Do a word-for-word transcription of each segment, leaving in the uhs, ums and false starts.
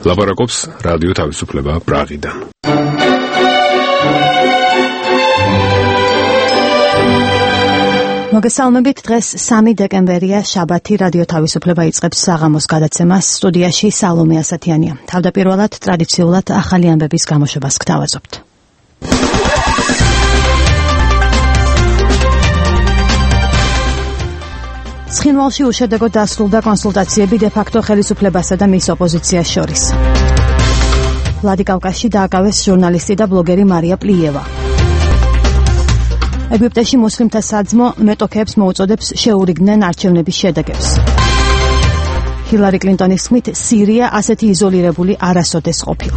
ლაპარაკობს რადიო თავისუფლება პრაღიდან. მოგესალმებით, დღეს სამი დეკემბერია, შაბათი, რადიო თავისუფლება იწყებს საღამოს გადაცემას. სტუდიაში სალომე ასათიანია. თავდაპირველად ტრადიციულად ახალი ამბების გამოშვებას გთავაზობთ. ცხინვალში უშედეგოდ დასრულდა კონსულტაციები დე-ფაქტო ხელისუფლებასა და მის ოპოზიციას შორის. ვლადიკავკაზში დააკავეს ჟურნალისტი და ბლოგერი მარია პლიევა. ეგვიპტეში მუსლიმთა საძმო მეტოქეებს მოუწოდებს შეურიგდნენ არჩევნების შედეგებს. ჰილარი კლინტონის თქმით, სირია ასეთი იზოლირებული არასოდეს ყოფილა.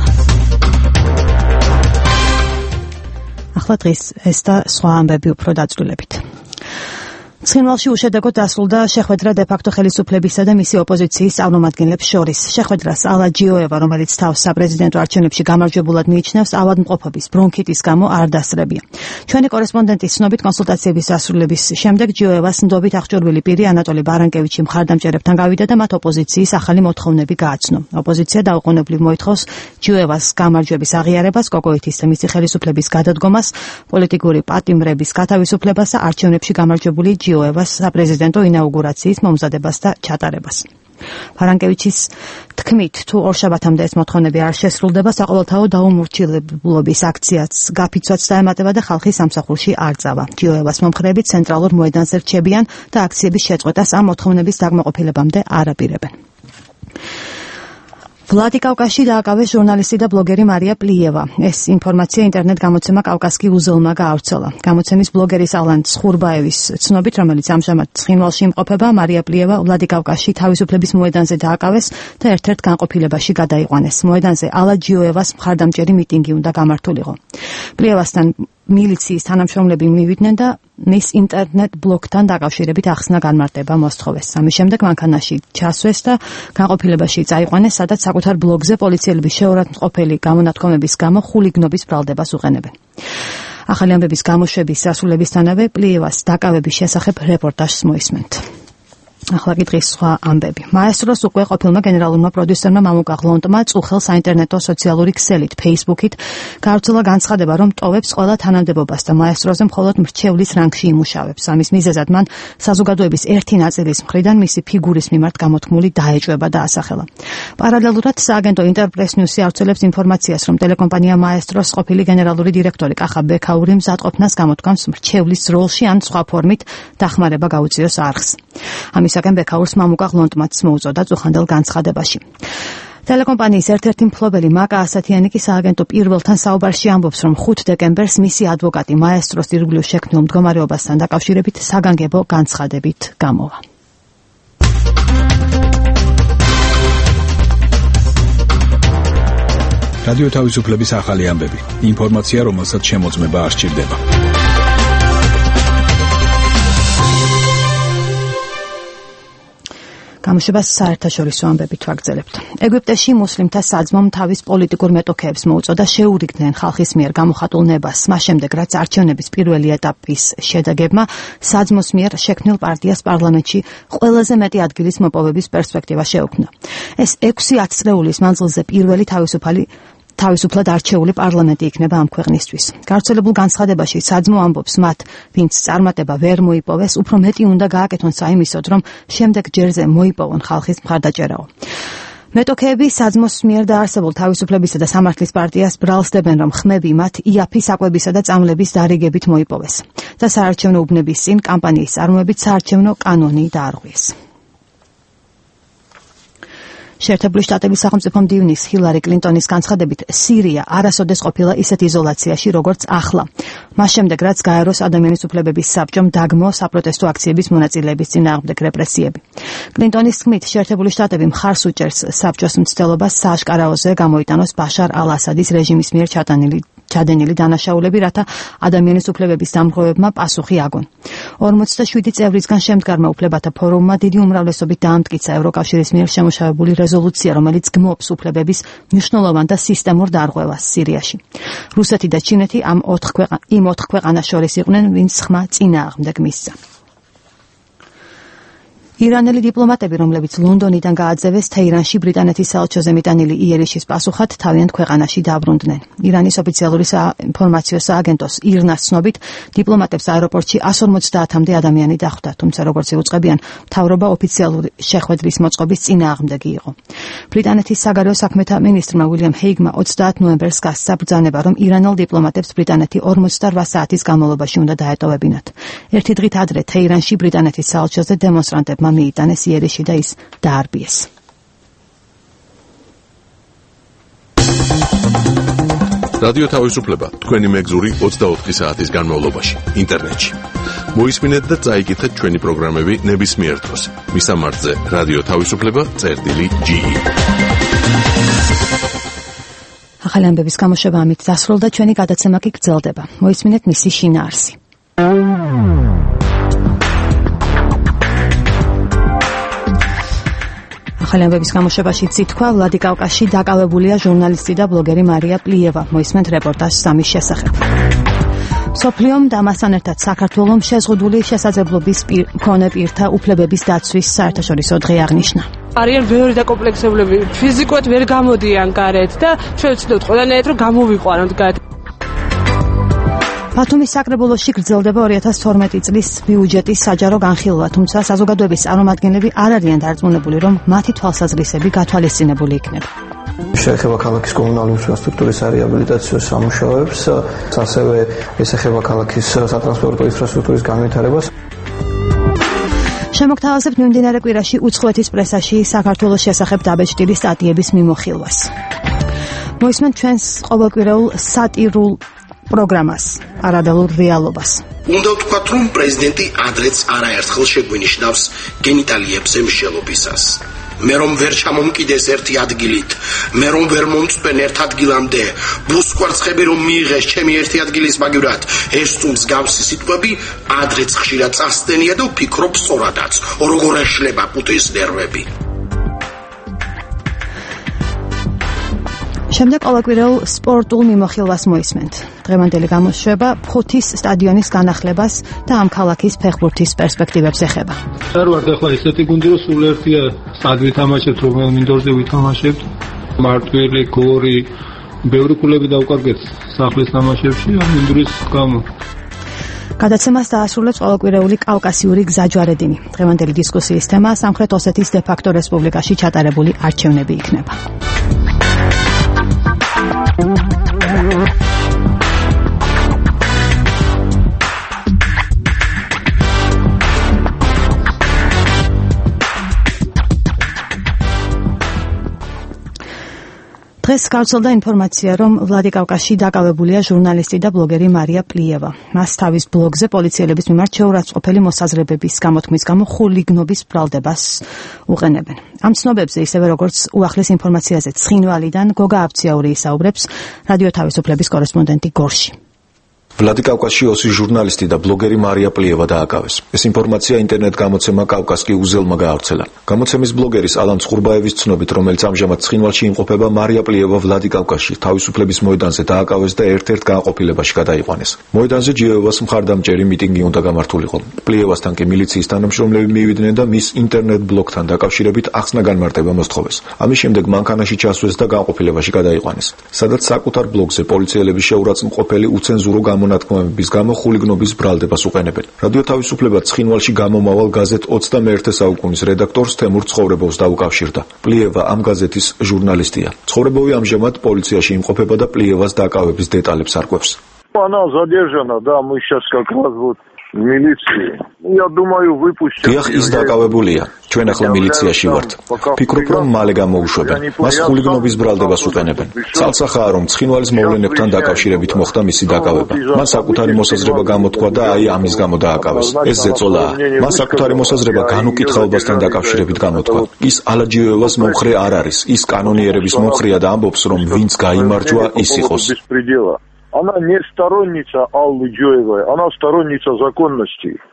ახლა დღეს ეს და სხვა ამბები უფრო დაწვრილებით. ცხინვალში უშედეგოდ დასრულდა შეხვედრა დე-ფაქტო ხელისუფლებისა და მისი ოპოზიციის წარმომადგენლებს შორის. შეხვედრას ალა ჯიოევა, რომელიც თავს საპრეზიდენტო არჩევნებში გამარჯვებულად მიიჩნევს, ავადმყოფობის ბრონქიტის გამო არ დასწრებია. ჩვენი კორესპონდენტის ცნობით, კონსულტაციების დასრულების შემდეგ ჯიოევას ნდობით აღჭურვილი პირი ანატოლი ბარანკევიჩი მხარდამჭერებთან გავიდა და მათ ოპოზიციის ახალი მოთხოვნები გააცნო. ოპოზიცია დაუყოვნებლივ მოითხოვს ჯიოევას გამარჯვების აღიარებას, კოკოითის და მისი ხელისუფლების გადადგომას, პოლიტიკური პატიმრების გათავისუფლებას და არჩევნებში გამარჯვებული ჯიოევას საპრეზიდენტო ინაუგურაციის მომზადებას და ჩატარებას. ბარანკევიჩის თქმით, თუ ორშაბათამდე ეს მოთხოვნები არ შესრულდება, საყოველთაო დაუმორჩილებლობის აქციაც გაფიცვაც დაემატება და ხალხი სამსახურში არ წავა. ჯიოევას მომხრეები ცენტრალურ მოედანზე რჩებიან და აქციების შეწყვეტას ამ მოთხოვნების დაკმაყოფილებამდე არ აპირებენ. ვლადიკავკაზში დააკავეს ჟურნალისტი და ბლოგერი მარია პლიევა. ეს ინფორმაცია ინტერნეტ გამოცემა კავკასკი უზელმა გაავრცელა. გამოცემის ბლოგერის ალან ცხურბაევის ცნობით, რომელიც ამჟამად ცხინვალში იმყოფება, მარია პლიევა ვლადიკავკაზში თავისუფლების მოედანზე დააკავეს და ერთ-ერთ განყოფილებაში გადაიყვანეს. მოედანზე ალა ჯიოევას მხარდამჭერი მიტინგი უნდა გამართულიყო. პლიევასთან მილიციის თანამშრომლები მივიდნენ და მის ინტერნეტ ბლოგთან დაკავშირებით ახსნა განმარტება მოსთხოვეს. ამის შემდეგ მანქანაში ჩასვეს და განყოფილებაში წაიყვანეს, სადაც საკუთარ ბლოგზე პოლიციელების შეურაცხმყოფელი გამონათქვამების გამო ხულიგნობის ბრალდებას უყენებენ. ახალი ამბების გამოშვების დასრულებისთანავე პლიევას დაკავების შესახებ რეპორტაჟს მოისმენთ. ახლა კი დღის სხვა ამბები. მაესტროს უკვე ყოფილმა გენერალურმა პროდიუსერმა მამუკა ღლონტმა წუხელ საინტერნეტო სოციალური ქსელით Facebook-ით გაავრცელა განცხადება, რომ ტოვებს ყველა თანამდებობას და მაესტროზე მხოლოდ მრჩევლის რანგში იმუშავებს. ამის მიზეზად მან საზოგადოების ერთი ნაწილის მხრიდან მისი ფიგურის მიმართ გამოთქმული დაეჭვება და ასახელა. პარალელურად სააგენტო ინტერპრეს ნიუსი ავრცელებს ინფორმაციას, რომ ტელეკომპანია მაესტროს ყოფილი გენერალური დირექტორი კახა ბექაური მზადყოფნას გამოთქვამს მრჩევლის როლში ან სხვა ფორმით დახმარება გაუწიოს არხს. ამისაკენ ბექაურს მამუკა ღლონტმაც მოუწოდა წუხანდელ განცხადებაში. ტელეკომპანიის ერთ-ერთი მფლობელი მაკა ასათიანი კი სააგენტო პირველთან საუბარში ამბობს, რომ ხუთი დეკემბერს მისი ადვოკატი მაესტროს ირგვლივ შექმნილ მდგომარეობასთან დაკავშირებით საგანგებო განცხადებით გამოვა. რადიო თავისუფლების ახალი ამბები. ინფორმაცია, რომელსაც შემოწმება არ სჭირდება. გამოშვებას საერთაშორისო ამბებით ვაგრძელებთ. ეგვიპტეში მუსლიმთა საძმომ თავის პოლიტიკურ მეტოქეებს მოუწოდა შეურიგდნენ ხალხის მიერ გამოხატულ ნებას, მას შემდეგ რაც არჩევნების პირველი ეტაპის შედეგებმა საძმოს მიერ შექმნილ პარტიას პარლამენტში ყველაზე მეტი ადგილის მოპოვების პერსპექტივა შეუქმნა. ეს ექვსი ათწლეულის მანძილზე პირველი თავისუფალი თავისუფლად არჩეული პარლამენტი იქნება ამ ქვეყნისთვის. გავრცელებულ განცხადებაში საძმო ამბობს, მათ, ვინც წარმატება ვერ მოიპოვეს, უფრო მეტი უნდა გააკეთონ საიმისოდ, რომ შემდეგ ჯერზე მოიპოვონ ხალხის მხარდაჭერაო. მეტოქეები საძმოს მიერ დაარსებულ თავისუფლებისა და სამართლის პარტიას ბრალსდებენ, რომ ხმები მათ იაფი საკვებისა და წამლების დარიგებით მოიპოვეს და საარჩევნო უბნების წინ კამპანიის წარმოებით საარჩევნო კანონი დაარღვიეს. შეერთებული შტატების სახელმწიფო მდივნის ჰილარი კლინტონის განცხადებით, სირია არასოდეს ყოფილა ისეთ იზოლაციაში, როგორც ახლა. მას შემდეგ, რაც გაეროს ადამიანის უფლებების საბჭომ დაგმო საპროტესტო აქციების მონაწილეების წინააღმდეგ რეპრესიები. კლინტონის თქმით, შეერთებული შტატები მხარს უჭერს საბჭოს მცდელობას სააშკარაოზე გამოიტანოს ბაშარ ალ-ასადის რეჟიმის მიერ ჩატანილი ჩადენილი დანაშაულები, რათა ადამიანის უფლებების დამღროვებმა პასუხი აგონ. ორმოცდაშვიდი წევრისგან შემდგარმა უფლებათა ფორუმმა დიდი უმრავლესობით დაამტკიცა ევროკავშირის მიერ შემუშავებული რეზოლუცია, რომელიც გმობს უფლებების მნიშვნელოვან და სისტემურ დარღვევას სირიაში. რუსეთი და ჩინეთი ამ ოთხ ქვეყანა იმ ოთხ ქვეყანას შორის იყვნენ, ვინც ხმა წინააღმდეგ მისცა. ირანელი დიპლომატები, რომლებიც ლონდონიდან გააძევეს თეირანში ბრიტანეთის საელჩოზე მიტანილი იერიშის პასუხად, თავიანთ ქვეყანაში დაბრუნდნენ. ირანის ოფიციალური საინფორმაციო სააგენტოს ირნას ცნობით, დიპლომატებს აეროპორტში εκατს ორმოცდაათამდე ადამიანი დახვდა, თუმცა როგორც იუწყებიან, მთავრობა ოფიციალური შეხვედრის მოწყობის წინააღმდეგი იყო. ბრიტანეთის საგარეო საქმეთა მინისტრმა უილიამ ჰეიგმა ოცდაათ ნოემბერს გასცა ბრძანება, რომ ირანელ დიპლომატებს ბრიტანეთი ორმოცდარვა საათის განმავლობაში უნდა დაეტოვებინათ. ერთი დღით ადრე თეირანში ბრიტანეთის საელჩოზე დემონსტრანტებმა მიიტანეს იერიში და ის დაარბიეს. რადიო თავისუფლება თქვენი მეგზური ოცდაოთხი საათის განმავლობაში ინტერნეტში. მოისმინეთ და წაიკითხეთ ჩვენი პროგრამები ნებისმიერ დროს. მისამართზე რადიო თავისუფლება წერტილი ჯი. ახალი ამბების გამოშვება ამით დასრულდა, ჩვენი გადაცემა კი გრძელდება. მოისმინეთ მისი შინაარსი. ახალი ამბების გამოშვებაში ცითქვა ვლადიკავკაზში დაკავებულია ჟურნალისტი და ბლოგერი მარია პლიევა. მოისმენთ რეპორტაჟს ამის შესახებ. სოფლიომ და მასთან ერთად საქართველომ შეზღუდული შესაძლებლობის მქონე პირთა უფლებების დაცვის საერთაშორისო დღე აღნიშნა. არიან ბევრი დაკომპლექსებლები, ფიზიკურად ვერ გამოდიან გარეთ და ჩვენ ვცდილობთ ყველანაირად რომ გამოვიყვანოთ გარეთ. ბათუმის საკრებულოში გრძელდება ორი ათას თორმეტი წლის ბიუჯეტის საჯარო განხილვა, თუმცა საზოგადოების წარმომადგენლები არ არიან დარწმუნებული, რომ მათი თვალსაზრისები გათვალისწინებული იქნება. შეეხება ქალაქის კომუნალური ინფრასტრუქტურის რეაბილიტაციო სამუშაოებს, ასევე ესახება ქალაქის სატრანსპორტო ინფრასტრუქტურის განვითარებას. შემოგთავაზებთ მიმდინარე კვირაში უცხოეთის პრესაში საქართველოს შესახებ დაბეჭდილი სტატიების მიმოხილვას. მოისმენთ ჩვენს ყოველკვირეულ სატირულ პროგრამას, არადალურ რეალობას. უნდა ვთქვათ, რომ პრეზიდენტი ადრეც არაერთხელ შეგვინიშნავს გენიტალიებზე მსჯელობისას. მე რომ ვერ ჩამომკიდეს ერთი ადგილით, მე რომ ვერ მომწვენ ერთ ადგილამდე, ბუსკვარცხები რომ მიიღეს ჩემი ერთი ადგილის მაგივრად, ეს თუ მსგავსი სიტყვები ადრეც ხშირად წასდენია და ვფიქრობ სწორადაც, როგორ ეშლება პუტის ნერვები. შემდეგ ყოველკვირეულ სპორტულ მიმოხილვას მოისმენთ. დღევანდელი გამოშვება ფოთის სტადიონის განახლებას და ამ ქალაქის ფეხბურთის პერსპექტივებს ეხება. არ ვარ ახლა ესეთი გუნდი რომ სულ ერთია სად ვითამაშებთ, რომელ მინდორზე ვითამაშებთ. მარტვილი, გორი, ბევრი კლუბი დავკარგეთ სახლის თამაშებში ამ მინდორის გამო. გადაცემას დაასრულებს ყოველკვირეული კავკასიური გზაჯვარედინი. დღევანდელი დისკუსიის თემა სამხრეთ ოსეთის დე-ფაქტო რესპუბლიკაში ჩატარებული არჩევნები იქნება. დღეს გავრცელდა ინფორმაცია, რომ ვლადიკავკაზში დაკავებულია ჟურნალისტი და ბლოგერი მარია პლიევა. მას თავის ბლოგზე პოლიციელების მიმართ შეურაცხყოფელი მოსაზრებების გამოთქმის გამო ხულიგნობის ბრალდებას უყენებენ. ამ ცნობებზე, ისევე როგორც უახლეს ინფორმაციაზე ცხინვალიდან, გოგა აბციაური ისაუბრებს რადიო თავისუფლების კორესპონდენტი გორში. ვლადიკავკაზში ოსის ჟურნალისტი და ბლოგერი მარია პლიევა დააკავეს. ეს ინფორმაცია ინტერნეტ გამოცემა კავკასკი უზელმა გაავრცელა. გამოცემის ბლოგერის ალან ცხურბაევის ცნობით, რომელიც ამჟამად ცხინვალში იმყოფება, მარია პლიევა ვლადიკავკაზში თავისუფლების მოედანზე დააკავეს და ერთ-ერთ განყოფილებაში გადაიყვანეს. მოედანზე ჯიევას მხარდამჭერი მიტინგი უნდა გამართულიყო. პლიევასთან კი მილიციის თანამშრომლები მივიდნენ და მის ინტერნეტ ბლოგთან დაკავშირებით ახსნა განმარტება მოსთხოვეს. ამის შემდეგ მანქანაში ჩასვეს და განყოფილებაში გადაიყვანეს, სადაც საკუთარ ბლოგზე პოლიციელების შეურაცხმყოფელი უცენზურო გამონათქმულების გამო ხულიგნობის ბრალდებას უყენებენ. რადიო თავისუფლება ცხინვალში გამომავალ გაზეთ ოცდამეერთე საუკუნის რედაქტორს თემურ ცხოვრებოვს დაუკავშირდა. პლიევა ამ გაზეთის ჟურნალისტია. ცხოვრებოვი ამჟამად პოლიციაში იმყოფება და პლიევას დაკავების დეტალებს არკვევს. Она задержана, да, мы сейчас как раз вот в милиции. Я думаю, выпустят. დიახ, ის დაკავებულია. ჩვენ ახლა მილიციაში ვართ. ფიქრობ, რომ მალე გამოუშვებენ. მას ხულიგნობის ბრალდებას უყენებენ. ცალსახაა, რომ ცხინვალის მოვლენებთან დაკავშირებით მოხდა მისი დაკავება. მან საკუთარი მოსაზრება გამოთქვა და აი ამის გამო დააკავეს. ეს ზეწოლაა. მან საკუთარი მოსაზრება განუკითხაობასთან დაკავშირებით გამოთქვა. ის ალაჯიევას მომხრე არ არის. ის კანონიერების მომხრეა და ამბობს, რომ ვინც გაიმარჯვა, ის იყოს. Она не сторонница Аллы Джоевой, она сторонница законности.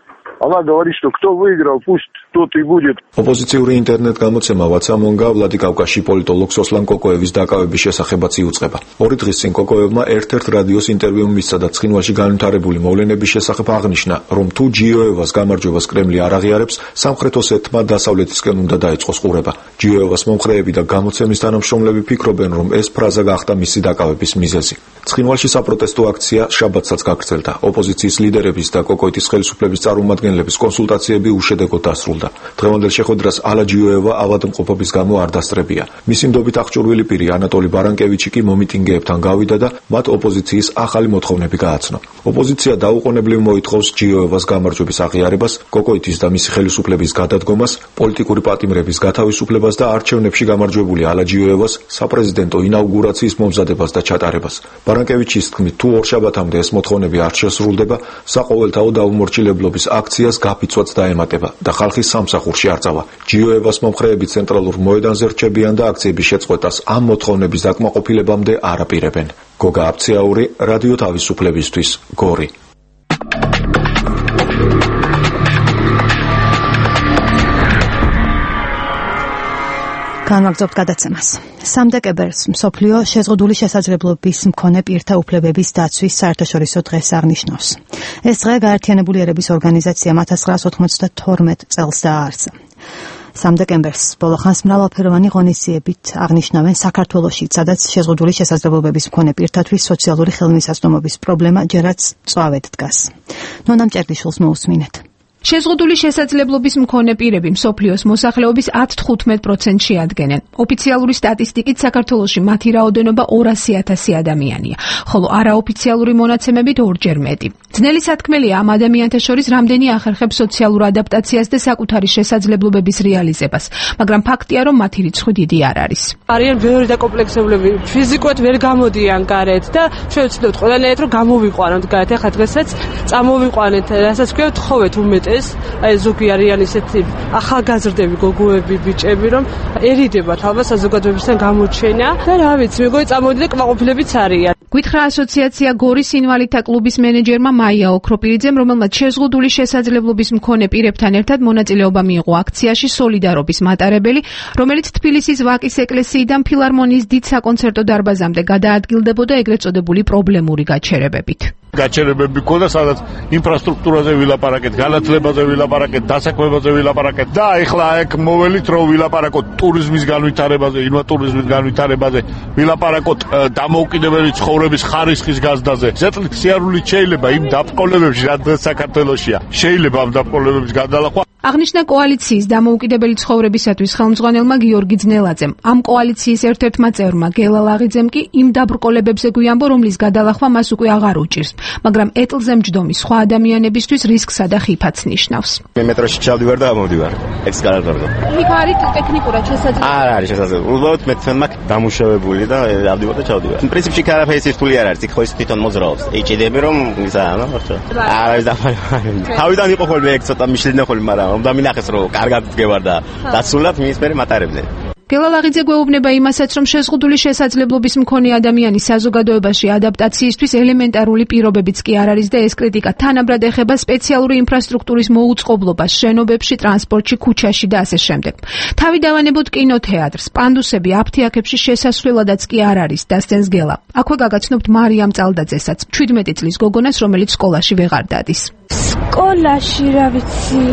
Она говорит, что кто выиграл, пусть тот и будет. Ოპოზიციური ინტერნეტ გამოცემა WhatsApp-ონგა ვლადიკავკაში პოლიტოლოგ სოსლან კოკოევის დაკავების შესახებაც იუწყება. ორი დღის წინ კოკოევმა ერთ-ერთ რადიოს ინტერვიუ მისცა და ცხინვალში განვითარებული მოვლენების შესახებ აღნიშნა, რომ თუ ჯიოევას გამარჯვებას კრემლი არ აღიარებს, სამხრეთ ოსეთმა დასავლეთისკენ უნდა დაიწყოს ყურება. ჯიოევას მომხრეები და გამოცემის თანამშრომლები ფიქრობენ, რომ ეს ფრაზა გახდა მისი დაკავების მიზეზი. ცხინვალში საპროტესტო აქცია შაბათსაც გაგრძელდა. ოპოზიციის ლიდერების და კოკოეთის ხელისუფლების წარმომადგენლების კონსულტაციები უშედეგოდ დასრულდა. დღევანდელ შეხვედრას ალა ჯიოევა ავადმყოფობის გამო არ დასწრებია. მისი მდობით აღჭურვილი პირი ანატოლი ბარანკევიჩი კი მომიტინგეებთან გავიდა და მათ ოპოზიციის ახალი მოთხოვნები გააცნო. ოპოზიცია დაუყოვნებლივ მოითხოვს ჯიოევას გამარჯვების აღიარებას, კოკოეთის და მისი ხელისუფლების გადადგომას, პოლიტიკური პატიმრების გათავისუფლებას და არჩევნებში გამარჯვებული ალა ჯიოევას საპრეზიდენტო ინაუგურაციის მომზადებას და ჩატარებას. ბარანკევიჩის თქმით, თუ ორშაბათამდე ეს მოთხოვნები არ შესრულდება, საყოველთაო დაუმორჩილებლობის აქციას გაფიცვაც დაემატება და ხალხი სამსახურში არწავა. ჯიოევას მომხრეები ცენტრალურ მოედანზე რჩებიან და აქციების შეწყვეტას ამ მოთხოვნების დაკმაყოფილებამდე არ აპირებენ. გოგა აფციაური, რადიო თავისუფლებისთვის, გორი. განვაგრძობთ გადაცემას. სამ დეკემბერს მსოფლიო შეზღუდული შესაძლებლობის მქონე პირთა უფლებების დაცვის საერთაშორისო დღეს აღნიშნავს. ეს დღე გაერთიანებული ერების ორგანიზაციამ ათას ცხრაას ოთხმოცდათორმეტ წელს დააარსა. სამ დეკემბერს ბოლოხანს მრავალფეროვანი ღონისძიებით აღნიშნავენ საქართველოში, სადაც შეზღუდული შესაძლებლობების მქონე პირთათვის სოციალური ხელმისაწვდომობის პრობლემა ჯერაც წვავედ დგას. ნონა მჭერდიშვილს მოусმინეთ. შეზღუდული შესაძლებლობის მქონე პირები მსოფლიოს მოსახლეობის ათს თხუთმეტ პროცენტში ადგენენ. ოფიციალური სტატისტიკით საქართველოში მათი რაოდენობა ორასი ათასი ადამიანია, ხოლო არაოფიციალური მონაცემებით ორჯერ მეტი. ძნელი სათქმელია ამ ადამიანთა შორის რამდენი ახერხებს სოციალურ ადაპტაციას და საკუთარი შესაძლებლობების რეალიზებას, მაგრამ ფაქტია, რომ მათი რიცხვი დიდი არ არის. არიან ბევრი დაკომპლექსებლები, ფიზიკურად ვერ გამოდიან გარეთ და ჩვენ ვცდილობთ ყველანაირად რომ გამოვიყვანოთ გარეთ. ახლა დღესაც წამოვიყვანეთ, რასაც ვქქვევთ, ხოვეთ უმეტეს. აი ზოგი არიან ისეთი ახალგაზრდები, გოგოები, ბიჭები, რომ ერიდებათ ალბათ საზოგადოებისგან გამოჩენა და რა ვიცი, მეგონი წამოდი და კმაყოფილებიც არიან. გვითხრა ასოციაცია გორის ინვალიდთა კლუბის მენეჯერმა მაია ოქროპირიძემ, რომელმაც შეზღუდული შესაძლებლობის მქონე პირებთან ერთად მონაწილეობა მიიღო აქციაში სოლიდარობის მატარებელი, რომელიც თბილისის ვაკის ეკლესიიდან ფილარმონიის დიდ საკონცერტო დარბაზამდე გადაადგილდებოდა ეგრეთ წოდებული პრობლემური გაჩერებებით. გაჩერებები ქონდა, სადაც ინფრასტრუქტურაზე ვილაპარაკეთ, განათლებაზე ვილაპარაკეთ, დასაქმებაზე ვილაპარაკეთ და ეხლა აქ მოველით რომ ვილაპარაკოთ ტურიზმის განვითარებაზე, ინვატურიზმის განვითარებაზე, ვილაპარაკოთ დამოუკიდებელი ცხოვრების ხარისხის გაზრდაზე. ზეწლით სიარულით შეიძლება იმ დაბრკოლებებში, რაც საქართველოშია. შეიძლება ამ დაბრკოლებების გადალახვა. აღნიშნა კოალიციის დამოუკიდებელი ცხოვრებისათვის ხელმძღვანელმა გიორგი ძნელაძემ. ამ კოალიციის ერთ-ერთმა წევრმა გელა ლაღიძემ კი იმ დაბრკოლებებზე გვიამბო, რომლის გადალახვა მას უკვე აღარ უჭირს, მაგრამ ეტლზე მჯდომი სხვა ადამიანებისთვის რისკსა და ხიფათს ნიშნავს. მე მეტროში ჩავდივარ და ამოვდივარ. ეს კარგია. იქ არის ტექნიკურად შესაძლებელი? არ არის შესაძლებელი. უბრალოდ მე თქვენ მაქვს დამუშავებული და ავდივარ და ჩავდივარ. პრინციპში კარაფეის რთული არ არის, იქ ხო ის თვითონ მოძრაობს. ეჭიდები რომ ისა, ნო, ხო? არ არის დაფარული. თავიდან იყო ხოლმე ეგ ცოტა მიშლინა ხოლმე, მაგრამ რომ დამინახეს რომ კარგად გგევარ და დაცულად მის მერე მატარებდნენ. გელა ლაღიძე გვეუბნება იმასაც, რომ შეზღუდული შესაძლებლობის მქონე ადამიანის საზოგადოებაში ადაპტაციისთვის ელემენტარული პირობებიც კი არ არის და ეს კრიტიკა თანაბრად ეხება სპეციალური ინფრასტრუქტურის მოუწყობლობას შენობებში, ტრანსპორტში, ქუჩაში და ასე შემდეგ. თავი დავანებოთ კინოთეატრს, პანდუსები აფთიაქებში შესასვლელადაც კი არ არის, დასცენს გელა. აქვე გაგაცნობთ მარიამ წალდაძესაც, შვიდმეტი წლის გოგონას, რომელიც სკოლაში ვეღარ დადის. სკოლაში, რა ვიცი,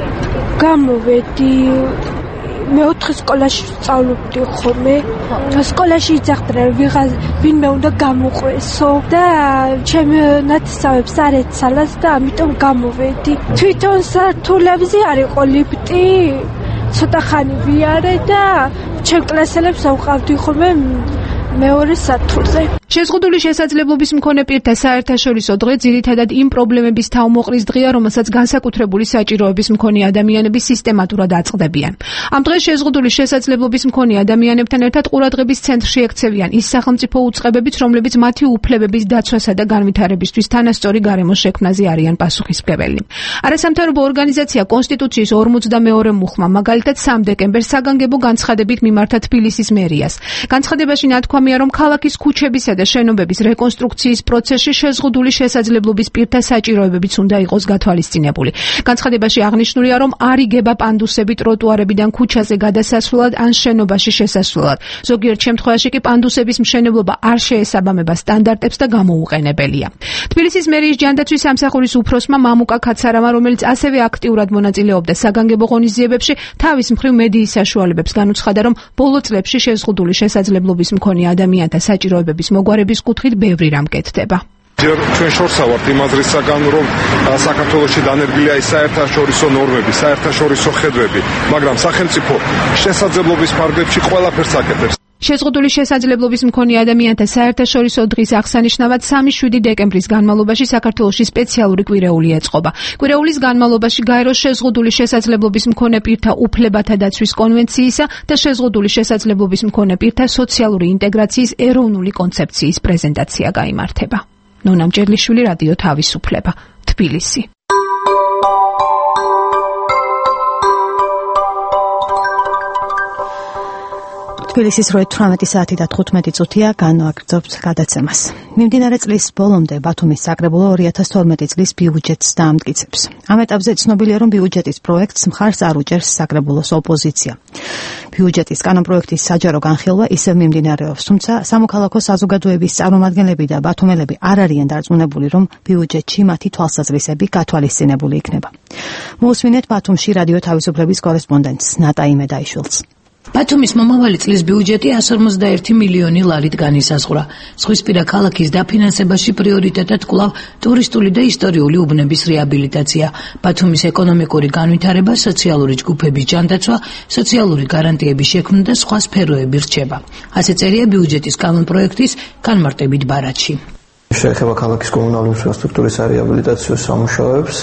გამოვედი მეოთხე სკოლაში სწავლობდი ხოლმე. სკოლაში იძახდნენ რომ ვიღაც ვინმე უნდა გამოყვესო და ჩემი ნათესავებს არ ეცალას და ამიტომ გამოვედი. თვითონ სართულებზე არ იყო ლიფტი, ცოტა ხანი ვიარე და ჩემ კლასელებს ავყავდი ხოლმე მეორე სართულზე. შეზღუდული შესაძლებლობის მქონე პირთა საერთაშორისო დღე ძირითადად იმ პრობლემების თავმოყრის დღეა, რომელსაც განსაკუთრებული საჭიროების მქონე ადამიანები სისტემატურად აწყდებიან. ამ დღეს შეზღუდული შესაძლებლობის მქონე ადამიანებთან ერთად ყურადღების ცენტრში ექცევიან ის სახელმწიფო უწყებებიც, რომლებიც მათი უფლებების დაცვასა და განვითარებისთვის თანასწორი გარემოს შექმნაზე არიან პასუხისმგებელი. არასამთავრობო ორგანიზაცია კონსტიტუციის ორმოცდამეორე მუხმა მაგალითად სამ დეკემბერს საგანგებო განცხადებით მიმართა თბილისის მერიას. განცხადებაში ნათქვამია, რომ ქალაქის ქუჩებისა და შენობების რეკონსტრუქციის პროცესში შეზღუდული შესაძლებლობის პირთა საჭიროებებიც უნდა იყოს გათვალისწინებული. განცხადებაში აღნიშნულია, რომ არ იგება პანდუსები ტროტუარებიდან ქუჩაზე გადასასვლელად ან შენობაში შესასვლელად. ზოგიერთ შემთხვევაში კი პანდუსების მშენებლობა არ შეესაბამება სტანდარტებს და გამოუყენებელია. თბილისის მერიის ჯანდაცვის სამსახურის უფროსმა მამუკა ქაცარამა, რომელიც ასევე აქტიურად მონაწილეობდა საგანგებო ღონისძიებებში, თავის მხრივ მედიის საშუალებებს განუცხადა, რომ ბოლო წლებში შეზღუდული შესაძლებლობის მქონე ადამიანთა საჭიროებების მოგვარების კუთხით ბევრი რამ კეთდება. ჩვენ შორსა ვართ იმ აზრისაგან, რომ საქართველოში დანერგილია ის საერთაშორისო ნორმები, საერთაშორისო ხედვები, მაგრამ სახელმწიფო შესაძლებლობის ფარგლებში ყველაფერს აკეთებს. შეზღუდული შესაძლებლობის მქონე ადამიანთა საერთაშორისო დღის აღსანიშნავად სამი შვიდი დეკემბრის განმავლობაში საქართველოში სპეციალური კვირეული ეწყობა. კვირეულის განმავლობაში გაეროს შეზღუდული შესაძლებლობის მქონე პირთა უფლებათა დაცვის კონვენციისა და შეზღუდული შესაძლებლობის მქონე პირთა სოციალური ინტეგრაციის ეროვნული კონცეფციის პრეზენტაცია გაიმართება. ნონა მჭედლიშვილი, რადიო თავისუფლება, თბილისი. თბილისის რვა თვრამეტი საათი და თხუთმეტი წუთია, განვაგრძობთ გადაცემას. მიმდინარე წლის ბოლომდე ბათუმის საკრებულო ორი ათას თორმეტი წლის ბიუჯეტს დაამტკიცებს. ამ ეტაპზე ცნობილია, რომ ბიუჯეტის პროექტს მხარს არ უჭერს საკრებულოს ოპოზიცია. ბიუჯეტის კანონპროექტის საჯარო განხილვა ისევ მიმდინარეობს, თუმცა სამოქალაქო საზოგადოების წარმომადგენლები და ბათუმელები არ არიან დარწმუნებული, რომ ბიუჯეტში მათი თვალსაზრისები გათვალისწინებული იქნება. მოусმინეთ ბათუმში რადიო თავისუფლების კორესპონდენტს ნატა იმედაიშვილს. ბათუმის მომავალი წლის ბიუჯეტი εκατს ორმოცდაერთი მილიონი ლარით განისაზღვრა. ზღვისპირა ქალაქის დაფინანსებაში პრიორიტეტად კვლავ ტურისტული და ისტორიული უბნების რეაბილიტაცია, ბათუმის ეკონომიკური განვითარება, სოციალური ჯგუფების ჯანდაცვა, სოციალური გარანტიების შექმნა და სხვა სფეროები რჩება. ასე წერია ბიუჯეტის კანონპროექტის განმარტებით ბარათში. შეეხება ქალაქის კომუნალური ინფრასტრუქტურის რეაბილიტაციო სამუშაოებს,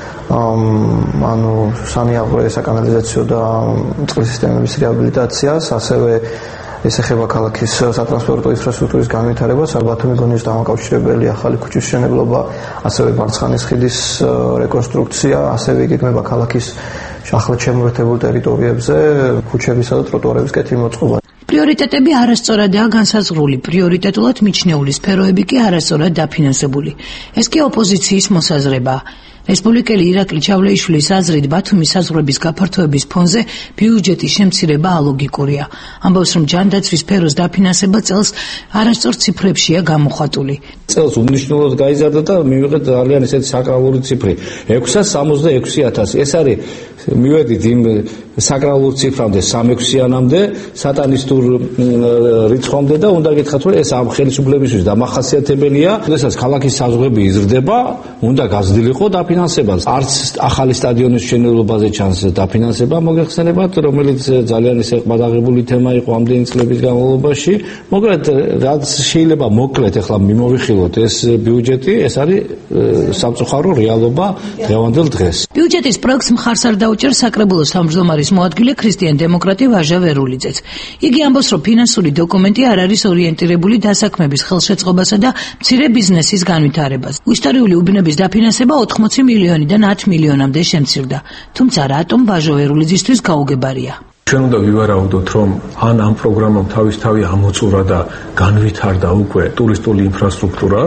ანუ სანიაღვრე საკანალიზაციო და წყლის სისტემების რეაბილიტაციას, ასევე ეს ეხება ქალაქის სატრანსპორტო ინფრასტრუქტურის განვითარებას, ბათუმი გონიოს დამაკავშირებელი ახალი ქუჩის მშენებლობა, ასევე მარცხანის ხიდის რეკონსტრუქცია, ასევე იგეგმება ქალაქის ახლად შემოერთებულ ტერიტორიებზე ქუჩებისა და ტროტუარების კეთილმოწყობა. პრიორიტეტები არასწორადაა განსაზღვრული, პრიორიტეტულად მიჩნეული სფეროები კი არასწორად დაფინანსებული. ეს კი ოპოზიციის მოსაზრებაა. რესპუბლიკელი ირაკლი ჩავლეიშვილის აზრით, ბათუმის საზღვრების გაფართოების ფონზე ბიუჯეტის შემცირება ალოგიკურია. ამბობს, რომ ჯანდაცვის სფეროს დაფინანსება წელს არასწორ ციფრებშია გამოხატული. წელს უმნიშვნელოდ გაიზარდა და მივიღეთ ძალიან ესეთი საკრალური ციფრი ექვსას სამოცდაექვსი ათასი. ეს არის მივედით იმ საკრალურ ციფრამდე სამექვსიანამდე, სატანისტურ რიცხვამდე და უნდა გითხრათ, რომ ეს ამ ხელისუფლებისთვის დამახასიათებელია. როდესაც ქალაქის საზღვრები იზრდება, უნდა გაზრდილიყო დაფინანსება. არც ახალი სტადიონის მშენებლობაზე ჩანს დაფინანსება მოგეხსენებათ, რომელიც ძალიან ისე ყბადაღებული თემა იყო ამდენი წლების განმავლობაში. მოკლედ, რაც შეიძლება მოკლედ ახლა მიმოვიხილოთ ეს ბიუჯეტი, ეს არის სამწუხარო რეალობა დღევანდელ დღეს. ბიუჯეტის პროექტს მხარს არ დაუჭერს საკრებულოს თავმჯდომარის მოადგილე ქრისტიან დემოკრატი ვაჟა ვერულიძეც. იგი ამბობს, რომ ფინანსური დოკუმენტი არ არის ორიენტირებული დასაქმების ხელშეწყობასა და მცირე ბიზნესის განვითარებას. ისტორიული უბნების დაფინანსება ოთხმოცი მილიონიდან ათ მილიონამდე შემცირდა. თუმცა რატომ ვაჟა ვერულიძისთვის გაუგებარია? ჩვენ უნდა ვივარაუდოთ, რომ ან ამ პროგრამამ თავისთავად ამოწურა და განვითარდა უკვე ტურისტული ინფრასტრუქტურა,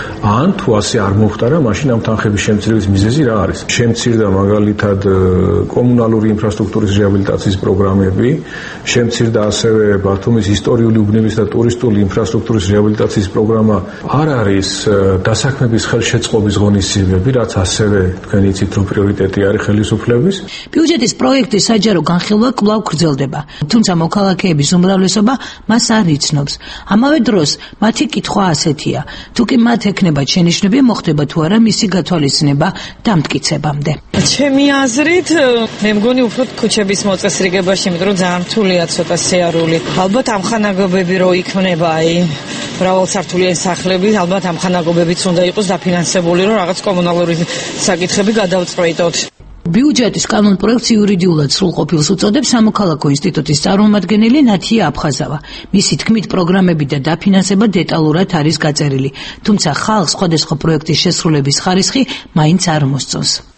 ან თუ ასე არ მოხდა, მაშინ ამ თანხების შემცირების მიზეზი რა არის? შემცირდა მაგალითად კომუნალური ინფრასტრუქტურის რეაბილიტაციის პროგრამები, შემცირდა ასევე ბათუმის ისტორიული უბნების და ტურისტული ინფრასტრუქტურის რეაბილიტაციის პროგრამა. არ არის დასაქმების ხელშეწყობის ღონისძიებები, რაც ასევე თქვენ იცით, რომ პრიორიტეტი არის ხელისუფლების. ბიუჯეტის პროექტის საჯარო განხილვა კვლავ გრძელდება, თუმცა მოქალაქეების უმრავლესობა მას არ იცნობს. ამავე დროს მათი კითხვა ასეთია: თუ კი მათ ექნება შენიშვნები, მოხდება თუ არა მისი გათვალისწინება დამტკიცებამდე. ჩემი აზრით, მე მგონი უფრო ქუჩების მოწესრიგებაში, იმიტომ რომ ძალიან რთულია ცოტა სიარული. ალბათ ამხანაგობები რო იქნება, აი, მრავალსართულიანი სახლები, ალბათ ამხანაგობებიც უნდა იყოს დაფინანსებული, რომ რაღაც კომუნალური საკითხები გადავწყვეტოთ. ბიუჯეტის კანონპროექტს იურიდიულად სრულყოფილს უწოდებს სამოქალაქო ინსტიტუტის წარმომადგენელი ნათია აფხაზავა. მისი თქმით, პროგრამები და დაფინანსება დეტალურად არის გაწერილი, თუმცა ხალხს სხვადასხვა პროექტის შესრულების ხარისხი მაინც არ მოსწონს.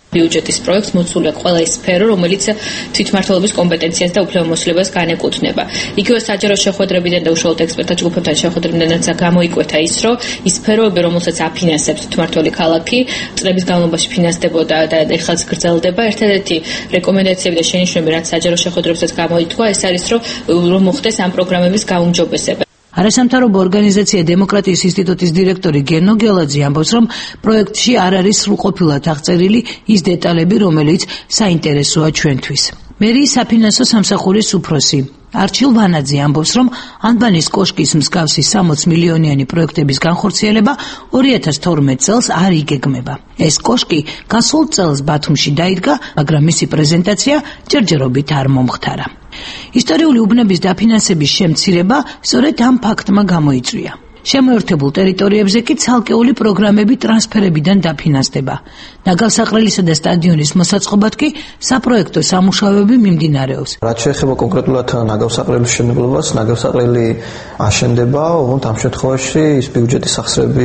ბიუჯეტის პროექტს მოცულია ყველა ის სფერო, რომელიც თვითმმართველობის კომპეტენციას და უფლებამოსილებას განეკუთვნება. იგივე საჯარო შეხვედრებიდან და უშუალოდ ექსპერტთა ჯგუფებთან შეხვედრებიდანაც გამოიკვეთა ის, რომ ის სფეროები, რომელსაც აფინანსებს თვითმმართველი ქალაქი, წლების განმავლობაში ფინანსდებოდა და ეხლაც გრძელდება. ერთადერთი რეკომენდაციები და შენიშვნები, რაც საჯარო შეხვედრებსაც გამოითქვა, ეს არის, რომ რომ მოხდეს ამ პროგრამების გაუმჯობესება. არასამთავრობო ორგანიზაცია დემოკრატიის ინსტიტუტის დირექტორი გენო გელაძე ამბობს, რომ პროექტში არ არის სრულყოფილად აღწერილი ის დეტალები, რომელიც საინტერესოა ჩვენთვის. მერიის საფინანსო სამსახურის უფროსი არჩილ ვანაძე ამბობს, რომ ანბანის კოშკის მსგავსი სამოცი მილიონიანი პროექტების განხორციელება ორი ათას თორმეტ წელს არ იგეგმება. ეს კოშკი გასულ წელს ბათუმში დაიდგა, მაგრამ მისი პრეზენტაცია ჯერჯერობით არ მომხდარა. ისტორიული უბნების დაფინანსების შემცირება სწორედ ამ ფაქტმა გამოიწვია. შემოერთებულ ტერიტორიებზე კი ცალკეული პროგრამები ტრანსფერებიდან დაფინანსდება. ნაგავსაყრელისა და სტადიონის მოსაწყობად კი საპროექტო სამუშაოები მიმდინარეობს. რაც შეეხება კონკრეტულად ნაგავსაყრელის მშენებლობას, ნაგავსაყრელი აშენდება, ოღონდ ამ შემთხვევაში ის ბიუჯეტის სახსრები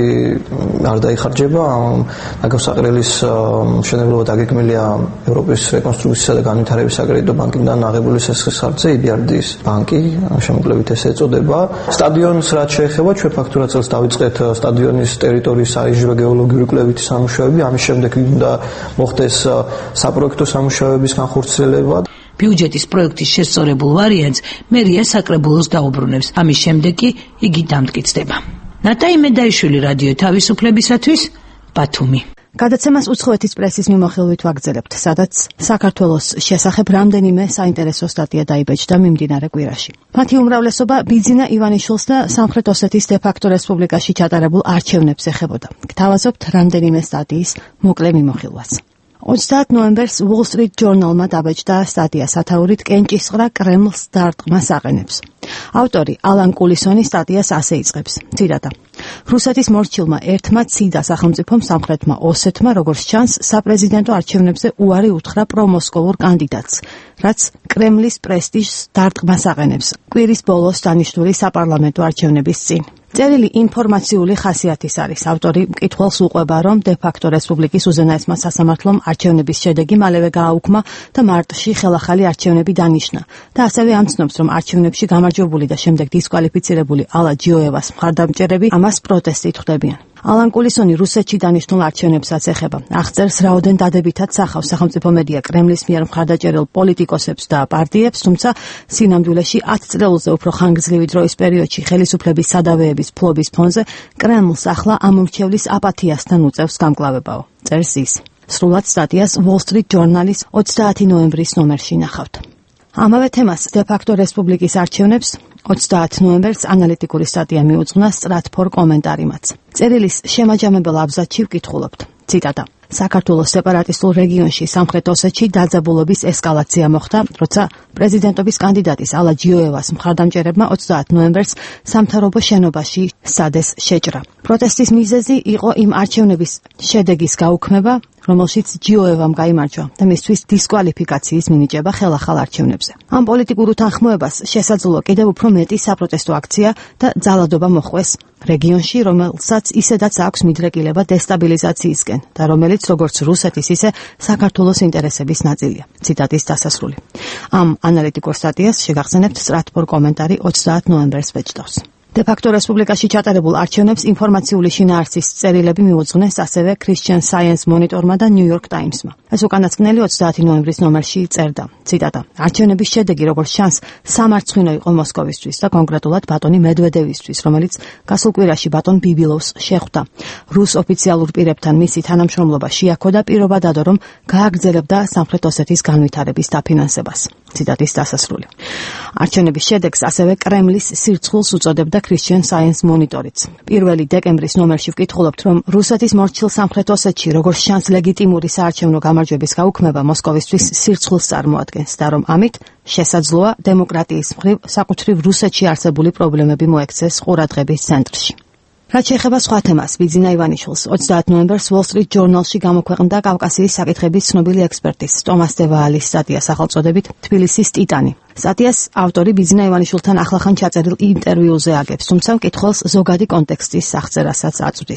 არ დაიხარჯება. ნაგავსაყრელის მშენებლობა დაგეგმილია ევროპის რეკონსტრუქციისა და განვითარების საკრედიტო ბანკიდან აღებული სესხსარზე, ი ბი არ დის ბანკი, შემოკლებით ეს ეწოდება. სტადიონს რაც შეეხება, ჩვენ ფაქტურად წელს დავიწყეთ სტადიონის ტერიტორიის საინჟინრო გეოლოგიური კვლევითი სამუშაოები, ამის შემდეგ უნდა მოხდეს საპროექტო სამუშაოების განხორციელება. ბიუჯეტის პროექტის შესწორებულ ვარიანტს მერია საკრებულოს დაუბრუნებს. ამის შემდეგ კი იგი დამტკიცდება. ნატაი მედაიშვილი, რადიო თავისუფლებისათვის, ბათუმი. გადაცემას უცხოეთის პრესის მიმოხილვით ვაგრძელებთ, სადაც საქართველოს შესახებ რამდენიმე საინტერესო სტატია დაიბეჭდა მიმდინარე კვირაში. მათი უმრავლესობა ბიძინა ივანიშვილს და სამხრეთ ოსეთის დე-ფაქტო რესპუბლიკაში ჩატარებულ არჩევნებს ეხებოდა. გთავაზობთ რამდენიმე სტატიის მოკლე მიმოხილვას. ოცდაათ ნოემბერს Wall Street Journal-მა დაბეჭდა სტატია სათაურით კენჭისყრა კრემლს დარტყმას აყენებს. ავტორი ალან კულისონი სტატიას ასე იწყებს. ციტატა: რუსეთის მორჩილმა ერთმა ციდა სახელმწიფომ სამხრეთმა ოსეთმა, როგორც ჩანს, საპრეზიდენტო არჩევნებზე უარი უთხრა პრომოსკოვურ კანდიდატს, რაც კრემლის პრესტიჟს დარტყმას აყენებს. კვირის ბოლოს დანიშნული საპარლამენტო არჩევნების წინ. წერილი ინფორმაციული ხასიათის არის. ავტორი მკითხველს უყვება, რომ დე-ფაქტო რესპუბლიკის უზენაესმა სასამართლომ არჩევნების შედეგი მალევე გააუქმა და მარტში ხელახალი არჩევნები დანიშნა. და ასევე ამცნობს, რომ არჩევნებში გამარჯვებული და შემდეგ დისკვალიფიცირებული ალა ჯიოევას მხარდამჭერები ამას პროტესტით ხვდებიან. ალან კულისონი რუსეთში დანიშნულ არჩევნებსაც ეხება. აღწერს, რაოდენ დადებითად სახავს სახელმწიფო მედია კრემლის მიერ მხარდაჭერილ პოლიტიკოსებს და პარტიებს, თუმცა სინამდვილეში ათ წლეულზე უფრო ხანგრძლივი დროის პერიოდში ხელისუფლების სადავეების ფლობის ფონზე კრემლს ახლა ამომრჩევლის აპათიასთან უწევს გამკლავებაო. წერს ის. სრულად სტატიას Wall Street Journal-ის ოცდაათი ნოემბრის ნომერში ნახავთ. ამავე თემას დე-ფაქტო რესპუბლიკის არჩევნებს ოცდაათ ნოემბერს ანალიტიკური სტატია მიუძღვნა სტრატფორ კომენტარიმაც. წერილის შემაჯამებელ აბზაცში ვკითხულობთ. ციტატა: საქართველოს სეპარატისტულ რეგიონში სამხრეთ ოსეთში დაძაბულობის ესკალაცია მოხდა, როცა პრეზიდენტობის კანდიდატის ალა ჯიოევას მხარდამჭერებმა ოცდაათ ნოემბერს სამთავრობო შენობაში სადეს შეჭრა. პროტესტის მიზეზი იყო იმ არჩევნების შედეგის გაუქმება, რომელშიც ჯიოევამ გაიმარჯვა და მისთვის დისკვალიფიკაციის მინიჭება ხელახალ არჩევნებზე. ამ პოლიტიკურ უთანხმოებას შესაძლოა კიდევ უფრო მეტი საპროტესტო აქცია და ძალადობა მოხვეს რეგიონში, რომელსაც ისედაც აქვს მიდრეკილება დესტაბილიზაციისკენ და რომელიც როგორც რუსეთის, ისე საქართველოს ინტერესების ნაწილია. ციტატის დასასრული. ამ ანალიტიკურ სტატიას შეგახსენებთ სტრატფორ კომენტარი ოცდაათ ნოემბერს ბეჭდავს. დე-ფაქტო რესპუბლიკაში ჩატარებულ არჩევნებს ინფორმაციული შინაარსის წერილები მიუძღვნეს ასევე Christian Science Monitor-მა და New York Times-მა. ეს უკანასკნელი ოცდაათი ნოემბრის ნომერში წერდა. ციტატა: არჩევნების შედეგი, როგორც ჩანს, სამარცხვინო იყო მოსკოვისთვის და კონკრეტულად ბატონი მედვედევისთვის, რომელიც გასულ კვირაში ბატონ ბიბილოვს შეხვდა. რუს ოფიციალურ პირებთან მისი თანამშრომლობა შეაქო და პირობა დადო, რომ გააგრძელებდა სამხრეთ ოსეთის განვითარების დაფინანსებას. ციტატის დასასრული. არჩევნების შედეგს ასევე კრემლის სირცხულს უწოდებდა Christian Science Monitor-იც. პირველი დეკემბრის ნომერში ვკითხულობთ, რომ რუსეთის მორჩილ სამხრეთ ოსეთში, როგორც ჩანს, ლეგიტიმური საარჩევნო გამარჯვების გაუქმება მოსკოვისთვის სირცხულს წარმოადგენს და რომ ამით შესაძლოა დემოკრატიის მხრივ საკუთრივ რუსეთში არსებული პრობლემები მოექცეს ყურადღების ცენტრში. რაც შეეხება სხვა თემას, ბიძინა ივანიშვილს ოცდაათ ნოემბერს Wall Street Journal-ში გამოქვეყნდა კავკასიის საკითხების ცნობილი ექსპერტის ტომას დევაალის სტატია სახელწოდებით თბილისის ტიტანი. სტატიას ავტორი ბიძინა ივანიშვილთან ახლახან ჩაწერილ ინტერვიუზე აგებს, თუმცა მკითხველს ზოგადი კონტექსტის აღწერასაც აწვდის.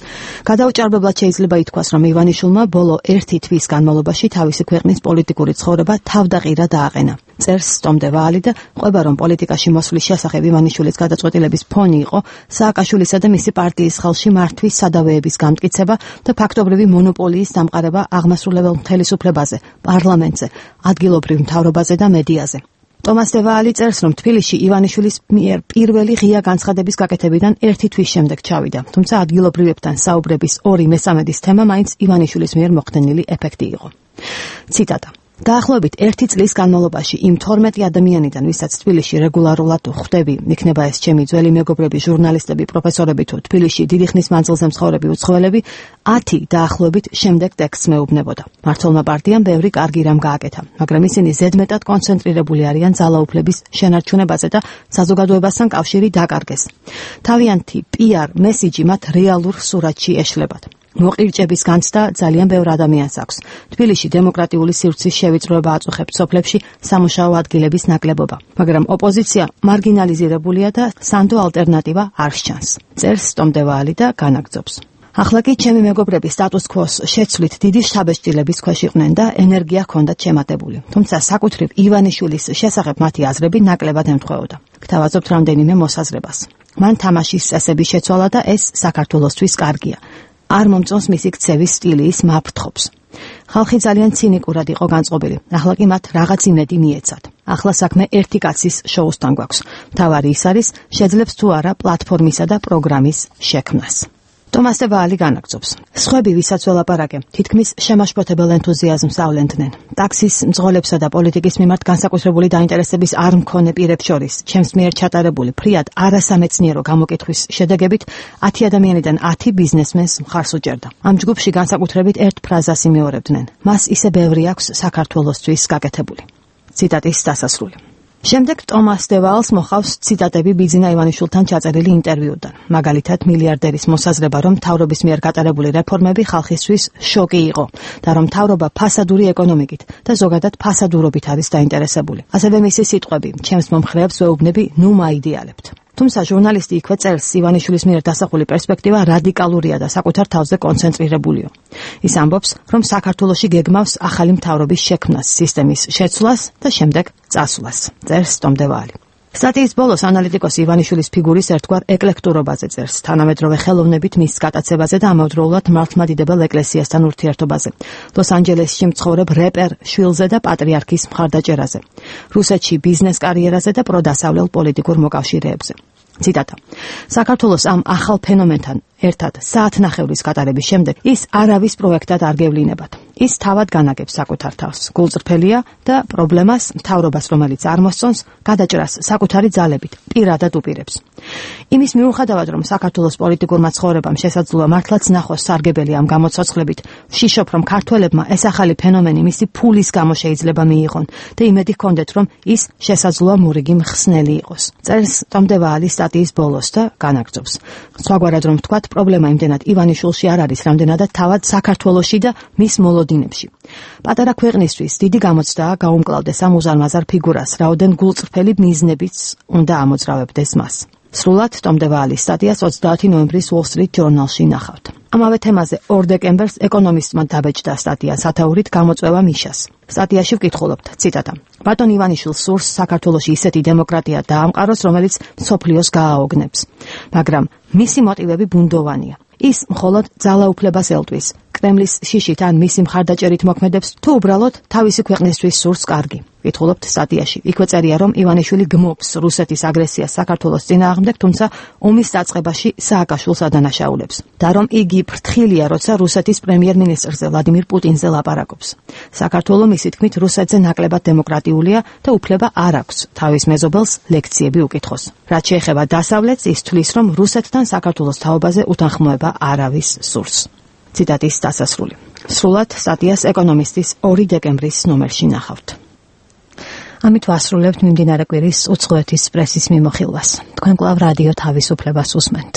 გადაუჭარბებლად შეიძლება ითქვას, რომ ივანიშვილმა ბოლო ერთი თვის განმავლობაში თავისი ქვეყნის პოლიტიკური ცხოვრება თავდაყირა დააყენა. წერს სტომდევალი და ყვება, რომ პოლიტიკაში მოსვლის შესახებ ივანიშვილის გადაწყვეტილების ფონი იყო სააკაშვილისა და მისი პარტიის ხელში მართვის სადავეების გამტკიცება და ფაქტობრივი მონოპოლიის დამყარება აღმასრულებელ ხელისუფლებაზე, პარლამენტზე, ადგილობრივ მთავრობაზე და მედიაზე. ტომას დევალი წერს, რომ თბილისში ივანიშვილის მიერ პირველი ღია განცხადების გაკეთებიდან ერთი თვის შემდეგ ჩავიდა, თუმცა ადგილობრივებთან საუბრების ორი მესამედის თემა მაინც ივანიშვილის მიერ მოხდენილი ეფექტი იყო. ციტატა: დაახლოებით ერთი წლის განმავლობაში იმ თორმეტი ადამიანიდან, ვისაც თბილისში რეგულარულად ხვდები, იქნება ეს ჩემი ძველი მეგობრები, ჟურნალისტები, პროფესორები თუ თბილისში დიდი ხნის მანძილზე მცხოვრები უცხოელები, ათი დაახლოებით შემდეგ ტექსტს მეუბნებოდა. მმართველმა პარტიამ ბევრი კარგი რამ გააკეთა, მაგრამ ისინი ზედმეტად კონცენტრირებული არიან ძალაუფლების შენარჩუნებაზე და საზოგადოებასთან კავშირი დაკარგეს. თავიანთი პი-არ მესიჯი მათ რეალურ სურათში ეშლებათ. მოყირჭების განცდა ძალიან ბევრ ადამიანს აქვს. თბილისში დემოკრატიული სივრცის შევიწროება აწუხებს სოფლებში სამუშაო ადგილების ნაკლებობა, მაგრამ ოპოზიცია მარგინალიზირებულია და სანდო ალტერნატივა არ სჩანს. წერს სტომდევალი და განაგრძობს: ახლა კი ჩემი მეგობრები სტატუს კვოს შეცვლით დიდი შთაბეჭდილების ქვეშ იყვნენ და ენერგია ჰქონდათ შემატებული. თუმცა საკუთრივ ივანიშვილის შესახებ მათი აზრები ნაკლებად ემთხვეოდა. გთავაზობთ რამდენიმე მოსაზრებას. მან თამაშის წესები შეცვალა და ეს საქართველოსთვის კარგია. არ მომწონს მისი ქცევის სტილი, ის მაფრთხობს. ხალხი ძალიან ცინიკურად იყო განწყობილი. ახლა კი მათ რაღაც იმედი მიეცათ. ახლა საქმე ერთი კაცის შოუსთან გვაქვს. მთავარი ის არის, შეძლებს თუ არა პლატფორმისა და პროგრამის შექმნას. ტომას დევალი განაგრძობს: სხვები, ვისაც ველაპარაკე, თითქმის შემაშფოთებელ ენთუზიაზმს ავლენდნენ. ტაქსის მძღოლებსა და პოლიტიკის მიმართ განსაკუთრებული დაინტერესების არ მქონე პირებს შორის, ჩემს მიერ ჩატარებული ფრიად არასამეცნიერო გამოკითხვის შედეგებით ათი ადამიანიდან ათი ბიზნესმენს მხარს უჭერდა. ამ ჯგუფში განსაკუთრებით ერთ ფრაზას იმეორებდნენ: მას ისე ბევრი აქვს საქართველოსთვის გაკეთებული. ციტატის დასასრული. შემდეგ ტომას დევალს მოხავს ციტატები ბიძინა ივანიშვილთან ჩაწერილი ინტერვიუდან. მაგალითად, მილიარდერის მოსაზრება, რომ მთავრობის მიერ გატარებული რეფორმები ხალხისთვის შოკი იყო და რომ მთავრობა ფასადური ეკონომიკით და ზოგადად ფასადურობით არის დაინტერესებული. ასევე მისი სიტყვები: ჩემს მომხრეებს ვეუბნები, ნუ მაიდეალებთ. თუმცა ჟურნალისტი იქვე წერს, ივანიშვილის მიერ დასახული პერსპექტივა რადიკალურია და საკუთარ თავზე კონცენტრირებულიო. ის ამბობს, რომ საქართველოში გეგმავს ახალი მთავრობის შექმნას, სისტემის შეცვლას და შემდეგ წასვლას. წერს სტომდევალი. სტატიის ბოლოს ანალიტიკოსი ივანიშვილის ფიგურის ერთგვარ ეკლექტურობაზე წერს, თანამედროვე ხელოვნებით მის გატაცებაზე და ამავდროულად მართლმადიდებელ ეკლესიასთან ურთიერთობაზე, ლოს-ანჯელესში მცხოვრებ რეპერ შვილზე და პატრიარქის მხარდაჭერაზე, რუსეთში ბიზნეს კარიერაზე და პროდასავლელ პოლიტიკურ მოკავშირეებზე. ციტატა: საქართველოს ამ ახალ ფენომენთან ერთად საათნახევრის გატარების შემდეგ ის არავის პროექტად არ გევლინებათ. ის თავად განაგებს საკუთარ თავს. გულწრფელია და პრობლემას, მთავრობას, რომელიც არ მოსწონს, გადაჭრას საკუთარი ძალებით, პირადად უპირებს. იმის მიუხედავად, რომ საქართველოს პოლიტიკურმა ცხოვრებამ შესაძლოა მართლაც ნახოს სარგებელი ამ გამოცოცხლებით, ვშიშობ, რომ ქართველებმა ეს ახალი ფენომენი მისი ფულის გამო შეიძლება მიიღონ და იმედი ჰქონდეთ, რომ ის შესაძლოა მურიგი მხსნელი იყოს. წერს სტომდევალი სტატიის ბოლოს და განაგრძობს: სხვაგვარად რომ ვთქვათ, პრობლემა იმდენად ივანიშვილში არ არის, რამდენადაც თავად საქართველოში და მის მოლოდინებში. პატარა ქვეყნისთვის დიდი გამოცდაა გაუმკლავდეს ამ უზარმაზარ ფიგურას, რაოდენ გულწრფელი მიზნებიც უნდა ამოძრავებდეს მას. სრულად სტომდევალის სტატიას ოცდაათი ნოემბრის Wall Street Journal-ში ნახავთ. ამავე თემაზე ორ დეკემბერს ეკონომისტმა დაბეჭდა სტატია სათაურით გამოწვევა მიშას. სტატიაში ვკითხულობთ, ციტატა: ბატონ ივანიშვილს სურს საქართველოში ისეთი დემოკრატია დაამყაროს, რომელიც მსოფლიოს გააოგნებს. მაგრამ მისი მოტივები ბუნდოვანია. ის მხოლოდ ძალაუფლებას ელტვის, კრემლის შიშით ან მისი მხარდაჭერით მოქმედებს, თუ უბრალოდ თავისი ქვეყნისთვის სურს კარგი. ვკითხულობთ სტატიაში. იქვე წერია, რომ ივანიშვილი გმობს რუსეთის აგრესიას საქართველოს წინააღმდეგ, თუმცა ომის დაწყებაში სააკაშვილს ადანაშაულებს. და რომ იგი ფრთხილია, როცა რუსეთის პრემიერ-მინისტრზე ვლადიმირ პუტინზე ლაპარაკობს. საქართველო მისი თქმით რუსეთზე ნაკლებად დემოკრატიულია და უფლება არ აქვს თავის მეზობელს ლექციები უკითხოს. რაც შეეხება დასავლეთს, ის თვლის, რომ რუსეთთან საქართველოს თაობაზე უთანხმოება არავის სურს. ციტატის დასასრული. სრულად სტატიას ეკონომისტის ორი დეკემბრის ნომერში ნახავთ. ამით ვასრულებთ მიმდინარე კვირის უცხოეთის პრესის მიმოხილვას. თქვენ კვლავ რადიო თავისუფლებას უსმენთ.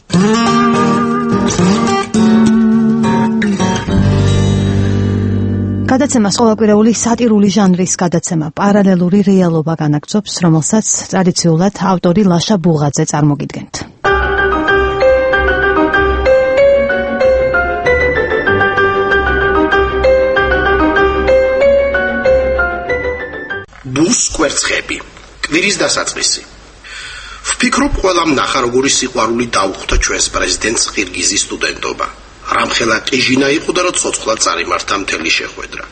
გადაცემას ყოველკვირეული სატირული ჟანრის გადაცემა პარალელური რეალობა განაგრძობს, რომელსაც ტრადიციულად ავტორი ლაშა ბუღაძე წარმოგიდგენთ. ბუს კვერცხები. კვირის დასაწყისი. ვფიქრობ, ყველამ ნახა, როგორი სიყვარული დაუხვდა ჩვენს პრეზიდენტს ყირგიზის სტუდენტობა. რამხელა ყიჟინა იყო და რა ცოცხლად წარიმართა მთელი შეხვედრა.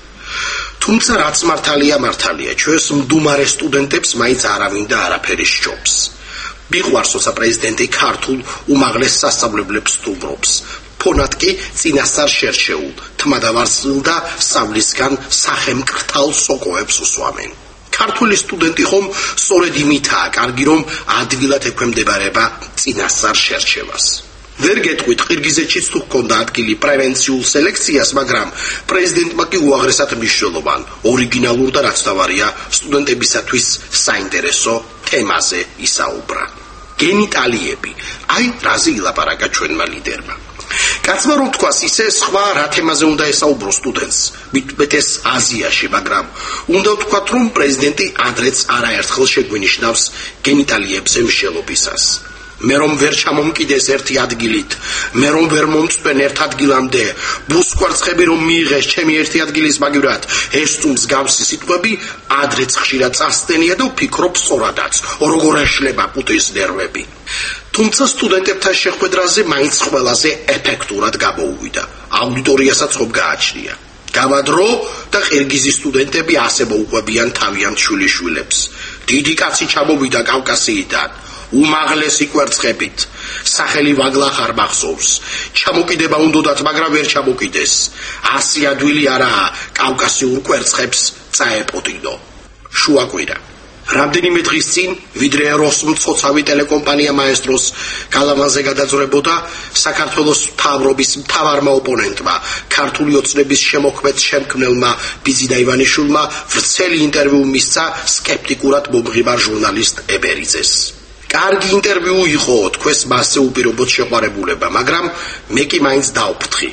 თუმცა რაც მართალია მართალია, ჩვენს მდუმარე სტუდენტებს მაინც არავინ და არაფერი სჯობს. მიყვარს, როცა პრეზიდენტი ქართულ უმაღლეს სასწავლებლებს სტუმრობს. ფონად კი წინასწარ შერჩეულ, თმადავარსილ და სწავლისგან სახელმკრთალ სოკოებს უსვამენ. ქართული სტუდენტი ხომ სწორედ იმითაა კარგი, რომ ადვილად ექვემდებარება წინასწარ შერჩევას. ვერ გეტყვით, ყირგიზეთშიც თუ ჰქონდა ადგილი პრევენციულ სელექციას, მაგრამ პრეზიდენტმა კი უაღრესად მნიშვნელოვან, ორიგინალურ და რაც თავარია, სტუდენტებისათვის საინტერესო თემაზე ისაუბრა. გენიტალიები, აი რაზე ილაპარაკა ჩვენმა ლიდერმა. კაცმა რომ თქვას ისე, სხვა რა თემაზე უნდა ესაუბრო სტუდენტს, მithumetes აზიაში, მაგრამ უნდა ვთქვათ, რომ პრეზიდენტი ადრეც არაერთხელ შეგვინიშნავს გენიტალიებზე მსჯელობისას. მე რომ ვერ ჩამომკიდეს ერთი ადგილით, მე რომ ვერ მომწვენ ერთ ადგილამდე, ბუსკვარცხები რომ მიიღეს ჩემი ერთი ადგილის მაგივრად, ეს თუ მსგავსი სიტყვები ადრეც ხშირად წასტენია და ვფიქრობ სწორადაც, როგორ ეშლება პუტის ნერვები. თუმცა სტუდენტებთან შეხვედრაზე მაინც ყველაზე ეფექტურად გამოუვიდა. აუდიტორიასაც ხომ გააჩნია. გავადრო და ყირგიზის სტუდენტები ასე მოუყვებიან თავიანთ შვილიშვილებს. დიდი კაცი ჩამოვიდა კავკასიიდან. უმაღლესი კვერცხებით, სახელი ვაგლახ არ მახსოვს. ჩამოკიდება უნდათ, მაგრამ ვერ ჩამოკიდეს. ასი ადვილი არაა კავკასიურ კვერცხებს წაეპოტინო. შუაკვირა. რამდენიმე დღის წინ, ვიდრე როსმცოცავი ტელეკომპანია მაესტროს გალავანზე გადაძვრებოდა, საქართველოს მთავრობის მთავარმა ოპონენტმა, ქართული ოცნების შემოქმედ შემქმნელმა ბიზიდა ივანიშვილმა ვრცელი ინტერვიუ მისცა სკეპტიკურად მომღიმარ ჟურნალისტ ებერიძეს. კარგი ინტერვიუ იყო, თქვენს მასზე უპირობოდ შეყვარებულება, მაგრამ მე კი მაინც დავფრთხი.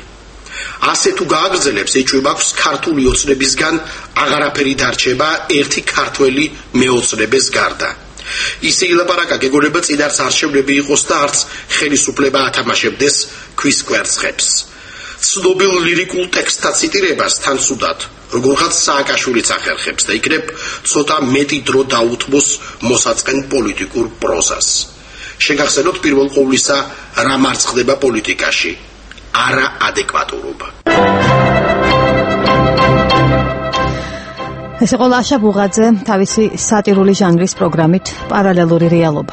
ასე თუ გააგრძელებს, ეჭვება აქვს ქართული ოცნებისგან აღარაფერი დარჩება ერთი ქართველი მეოცნების გარდა. ისე ილაპარაკა, გეგონება წინარც არჩევნები იყოს და არც ხელისუფლება ათამაშებდეს ქვის კვერცხებს. ცნობილ ლირიკულ ტექსტთა ციტირებას თან სუდად, როგორღაც სააკაშვილიც ახერხებს და იქნებ ცოტა მეტი დრო დაუთმოს მოსაწყენ პოლიტიკურ პროზას. შეგახსენოთ პირველ ყოვლისა, რა მარცხდება პოლიტიკაში. არა ადეკვატურობა. ეს იყო ლაშა ბუღაძე თავისი სატირული ჟანრის პროგრამით პარალელური რეალობა.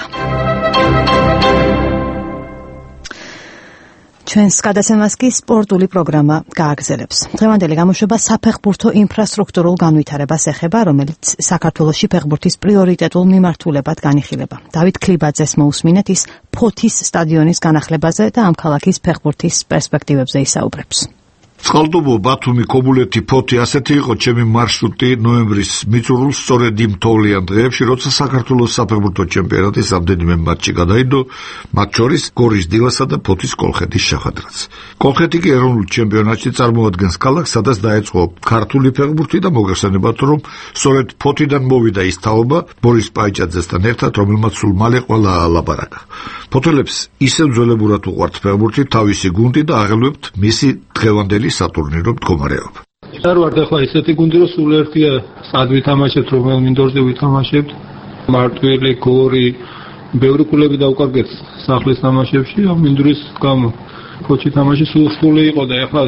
ჩვენს გადაცემას კი სპორტული პროგრამა გააგრძელებს. დღევანდელი გამოშვება საფეხბურთო ინფრასტრუქტურულ განვითარებას ეხება, რომელიც საქართველოში ფეხბურთის პრიორიტეტულ მიმართულებად განიხილება. დავით ქლიბაძეს მოусმინეთ, ის ფოთის სტადიონის განახლებაზე და ამ ქალაქის ფეხბურთის პერსპექტივებზე ისაუბრებს. წყალტუბო, ბათუმი, ქობულეთი, ფოთი, ასეთი იყო ჩემი მარშრუტი ნოემბრის მიწურულს სწორედ იმ თოვლიან დღეებში, როცა საქართველოს საფეხბურთო ჩემპიონატის რამდენიმე მატჩი გადაიდო, მათ შორის გორის დილასა და ფოთის კოლხეთის შახადრაც. კოლხეთი კი ეროვნულ ჩემპიონატში წარმოადგენს ქალაქს, სადაც დაეწყო ქართული ფეხბურთი და მოგეხსენებათ, რომ სწორედ ფოთიდან მოვიდა ის თაობა ბორის პაიჭაძესთან ერთად, რომელმაც სულ მალე ყველა ალაპარაკა. ფოთელებს ისევ ძველებურად უყვართ ფეხბურთი, თავისი გუნდი და აღელვებთ მისი დღევანდელი სატურნირო მდგომარეობა. არ ვარ ახლა ისეთი გუნდი, რომ სულ ერთია სად ვითამაშებთ, რომელ მინდორზე ვითამაშებთ. მარტველი, გორი, ბევრი კლუბი დავკარგეთ სახლის თამაშებში, ამ მინდვრის გამო. ფოთში თამაში სულ რთული იყო და ახლა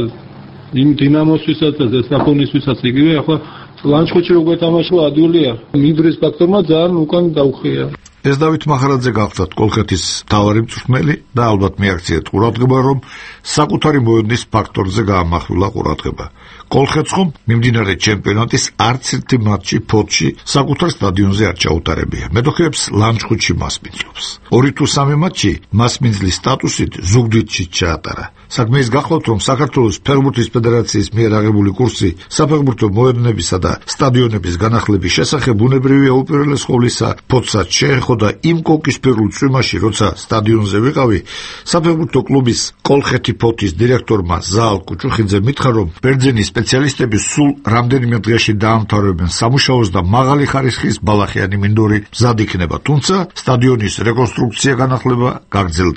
იმ დინამოსვისაც და ზესაფონისვისაც იგივე, ახლა ლანჩხუთში როგორ თამაშია ადვილია. მინდვრის ფაქტორმა ძალიან უკან დაუხია. ეს დავით მახარაძე გახლდათ კოლხეთის მთავარი მწვრთნელი და ალბათ მიაქციეთ ყურადღება, რომ საკუთარი მოედნის ფაქტორზე გაამახვილა ყურადღება. კოლხეთს ხომ მიმდინარე ჩემპიონატის არც ერთი მატჩი ფოთში საკუთარ სტადიონზე არ ჩაუტარებია. მეტოქეებს ლანჩხუთში მასპინძლობს. ორი თუ სამი მატჩი მასპინძლის სტატუსით ზუგდიდში ჩაატარა. საქმე ის გახლავთ, რომ საქართველოს ფეხბურთის ფედერაციის მიერ აღებული კურსი საფეხბურთო მოედნებისა და სტადიონების განახლების შესახებ ბუნებრივია უპირველეს ყოვლისა ფოთსაც შეეხო და იმ კოკისფერულ წვიმაში, როცა სტადიონზე ვიყავი, საფეხბურთო კლუბის კოლხეთი ფოთის დირექტორმა ზაალ კუჩუხიძე მითხრა, რომ ბერძენის სპეციალისტები სულ რამდენიმე დღეში დაამთავრებენ სამუშაოს და მაღალი ხარისხის ბალახიანი მინდორი მზად იქნება, თუმცა სტადიონის რეკონსტრუქცია განახლება გაგრძელდება.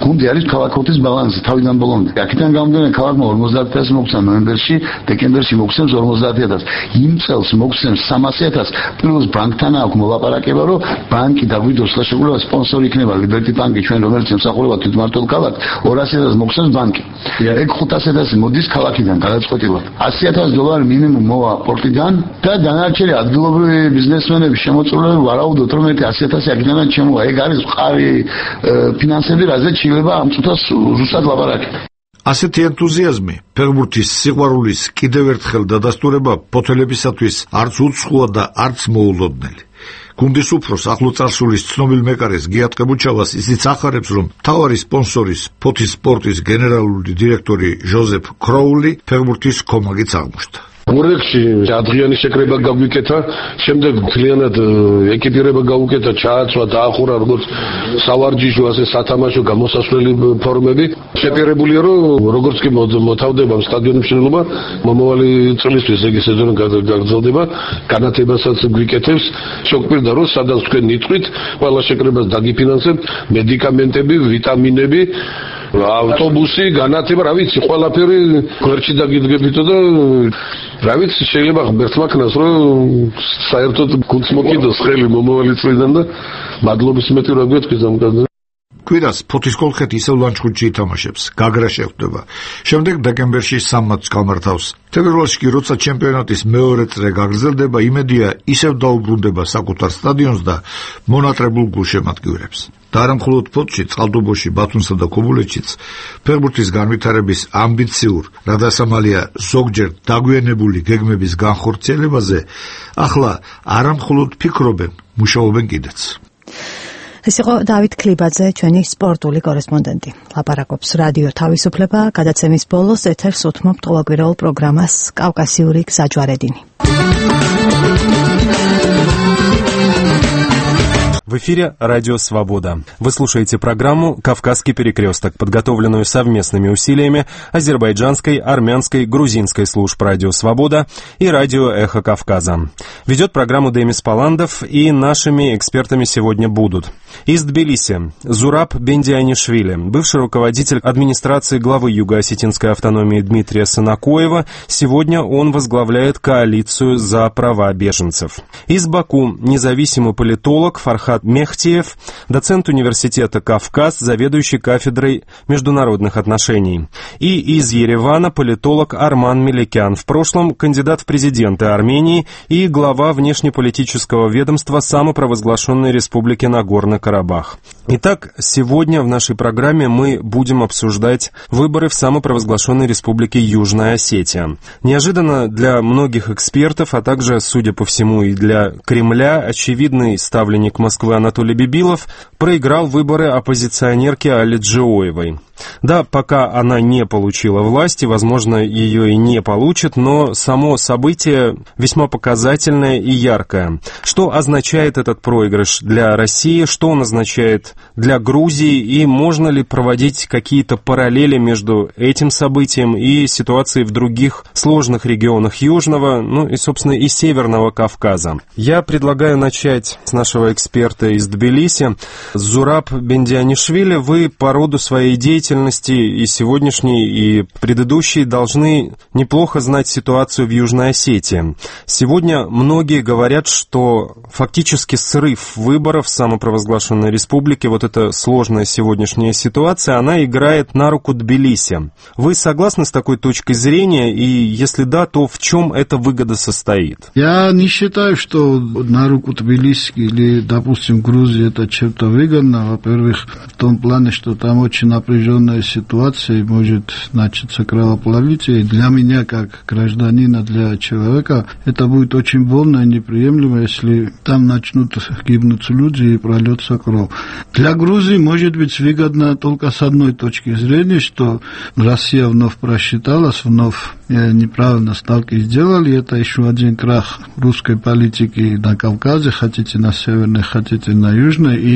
გუნდი არის ქალაქოთის ბალანსი თავიდან ბოლომდე. აქედან გამომდინარე ქალაქმა ორმოცდაათი ათასი მოგცემ ნოემბერში, დეკემბერში მოგცემს ორმოცდაათი ათასი. იმ წელს მოგცემს სამასი ათასი. პლუს ბანკთან აქვს მოლაპარაკება, რომ ბანკი დაგვიდოს და შეგვიძლია სპონსორი იქნება ლიბერტი ბანკი, ჩვენ რომელიც ემსახურება თვითმმართველ ქალაქს, ორასი ათასი მოგცემს ბანკი. ეგ ხუთასი ათასი მოდის ქალაქიდან გადაწყვეტილად. ასი ათასი დოლარი მინიმუმ მოვა პორტიდან და დანარჩენი ადგილობრივი ბიზნესმენები შემოწირულები ვარაუდობთ, რომ ერთი ასი ათასი აქედან ჩემოვა. ეგ არის მყარი ფინანსები, რაზეც შეიძლება ამ წუთას ზუსტად ლაპარაკი. ასეთი ენთუზიაზმი, ფეხბურთის სიყვარულის კიდევ ერთხელ დადასტურება ფოთელებისათვის არც უცხოა და არც მოულოდნელი. გუნდის უფროს ახლო წარსულის ცნობილ მეკარეს გიათ ყებუჩავას ისიც ახარებს, რომ მთავარი სპონსორის ფოთის სპორტის გენერალური დირექტორი ჟოზეფ კროული ფეხბურთის კომაგიც აღმოჩნდა. მურეკში ადრიანი შეკრება გაგვიკეთა, შემდეგ მთლიანად ეკიპირება გაუკეთა, ჩააცვა, დაახურა როგორც სავარჯიშო, ასე სათამაშო გამოსასვლელი ფორმები. შეპირებულია, რომ როგორც კი მოთავდება სტადიონის მშენებლობა, მომავალი წლისთვის ეგ სეზონი გაგრძელდება, განათებასაც გვიკეთებს. შეგპირდა, რომ სადაც თქვენ ნიტყვით, ყველა შეკრებას დაგიფინანსებთ, მედიკამენტები, ვიტამინები, ავტობუსი, განათება, რა ვიცი, ყველაფერი გვერდში დაგიდგებითო და რა ვიცი, შეიძლება ღმერთმა ქნას, რომ საერთოდ გუნდს მოკიდოს ხელი მომავალი წლიდან და მადლობის მეტი რა გვეთქვის ამ კაცზე. კვირას ფოთის კოლხეთი ისევ ლანჩხუთში ითამაშებს, გაგრა შეხვდება. შემდეგ დეკემბერში სამ მატჩს გამართავს. თებერვალში კი როცა ჩემპიონატის მეორე წრე გაგრძელდება, იმედია ისევ დაუბრუნდება საკუთარ სტადიონს და მონატრებულ გულშემატკივრებს. და არა მხოლოდ ფოთში, წყალტუბოში, ბათუმსა და ქობულეთშიც ფეხბურთის განვითარების ამბიციურ, რადასამალია ზოგჯერ დაგვიანებული გეგმების განხორციელებაზე ახლა არა მხოლოდ ფიქრობენ, მუშაობენ კიდეც. ეს იყო დავით ქლიბაძე, ჩვენი სპორტული კორესპონდენტი. ლაპარაკობს რადიო თავისუფლება, გადაცემის ბოლოს ეთერს უთმობთ ყოველკვირეულ პროგრამას კავკასიური გზაჯვარედინი. В эфире «Радио Свобода». Вы слушаете программу «Кавказский перекресток», подготовленную совместными усилиями азербайджанской, армянской, грузинской служб «Радио Свобода» и «Радио Эхо Кавказа». Ведет программу Демис Паландов, и нашими экспертами сегодня будут: из Тбилиси Зураб Бендианишвили, бывший руководитель администрации главы Юго-Осетинской автономии Дмитрия Санакоева. Сегодня он возглавляет коалицию за права беженцев. Из Баку независимый политолог Фархад Мехтиев, доцент университета «Кавказ», заведующий кафедрой международных отношений. И из Еревана политолог Арман Меликян, в прошлом кандидат в президенты Армении и глава внешнеполитического ведомства самопровозглашенной республики Нагорный Карабах. Итак, сегодня в нашей программе мы будем обсуждать выборы в самопровозглашенной республике Южная Осетия. Неожиданно для многих экспертов, а также, судя по всему, и для Кремля, очевидный ставленник Москвы Анатолий Бибилов проиграл выборы оппозиционерки Али Джиоевой. Да, пока она не получила власти, возможно, ее и не получит, но само событие весьма показательное и яркое. Что означает этот проигрыш для России, что он означает для Грузии, и можно ли проводить какие-то параллели между этим событием и ситуацией в других сложных регионах Южного, ну и, собственно, и Северного Кавказа. Я предлагаю начать с нашего эксперта из Тбилиси. Зураб Бендианишвили, вы по роду своей деятельности и сегодняшней, и предыдущей должны неплохо знать ситуацию в Южной Осетии. Сегодня многие говорят, что фактически срыв выборов в самопровозглашенной республике, вот эта сложная сегодняшняя ситуация, она играет на руку Тбилиси. Вы согласны с такой точкой зрения, и если да, то в чем эта выгода состоит? Я не считаю, что на руку Тбилиси или, допустим, Грузии это чем-то выгодно. Во-первых, в том плане, что там очень напряженная ситуация и может начаться кровопролитие. И для меня, как гражданина, для человека, это будет очень больно и неприемлемо, если там начнут гибнуть люди и прольется кровь. Для Грузии может быть выгодно только с одной точки зрения, что Россия вновь просчиталась, вновь неправильно ставки сделали. Это еще один крах русской политики на Кавказе, хотите на северной, хотите на южной. И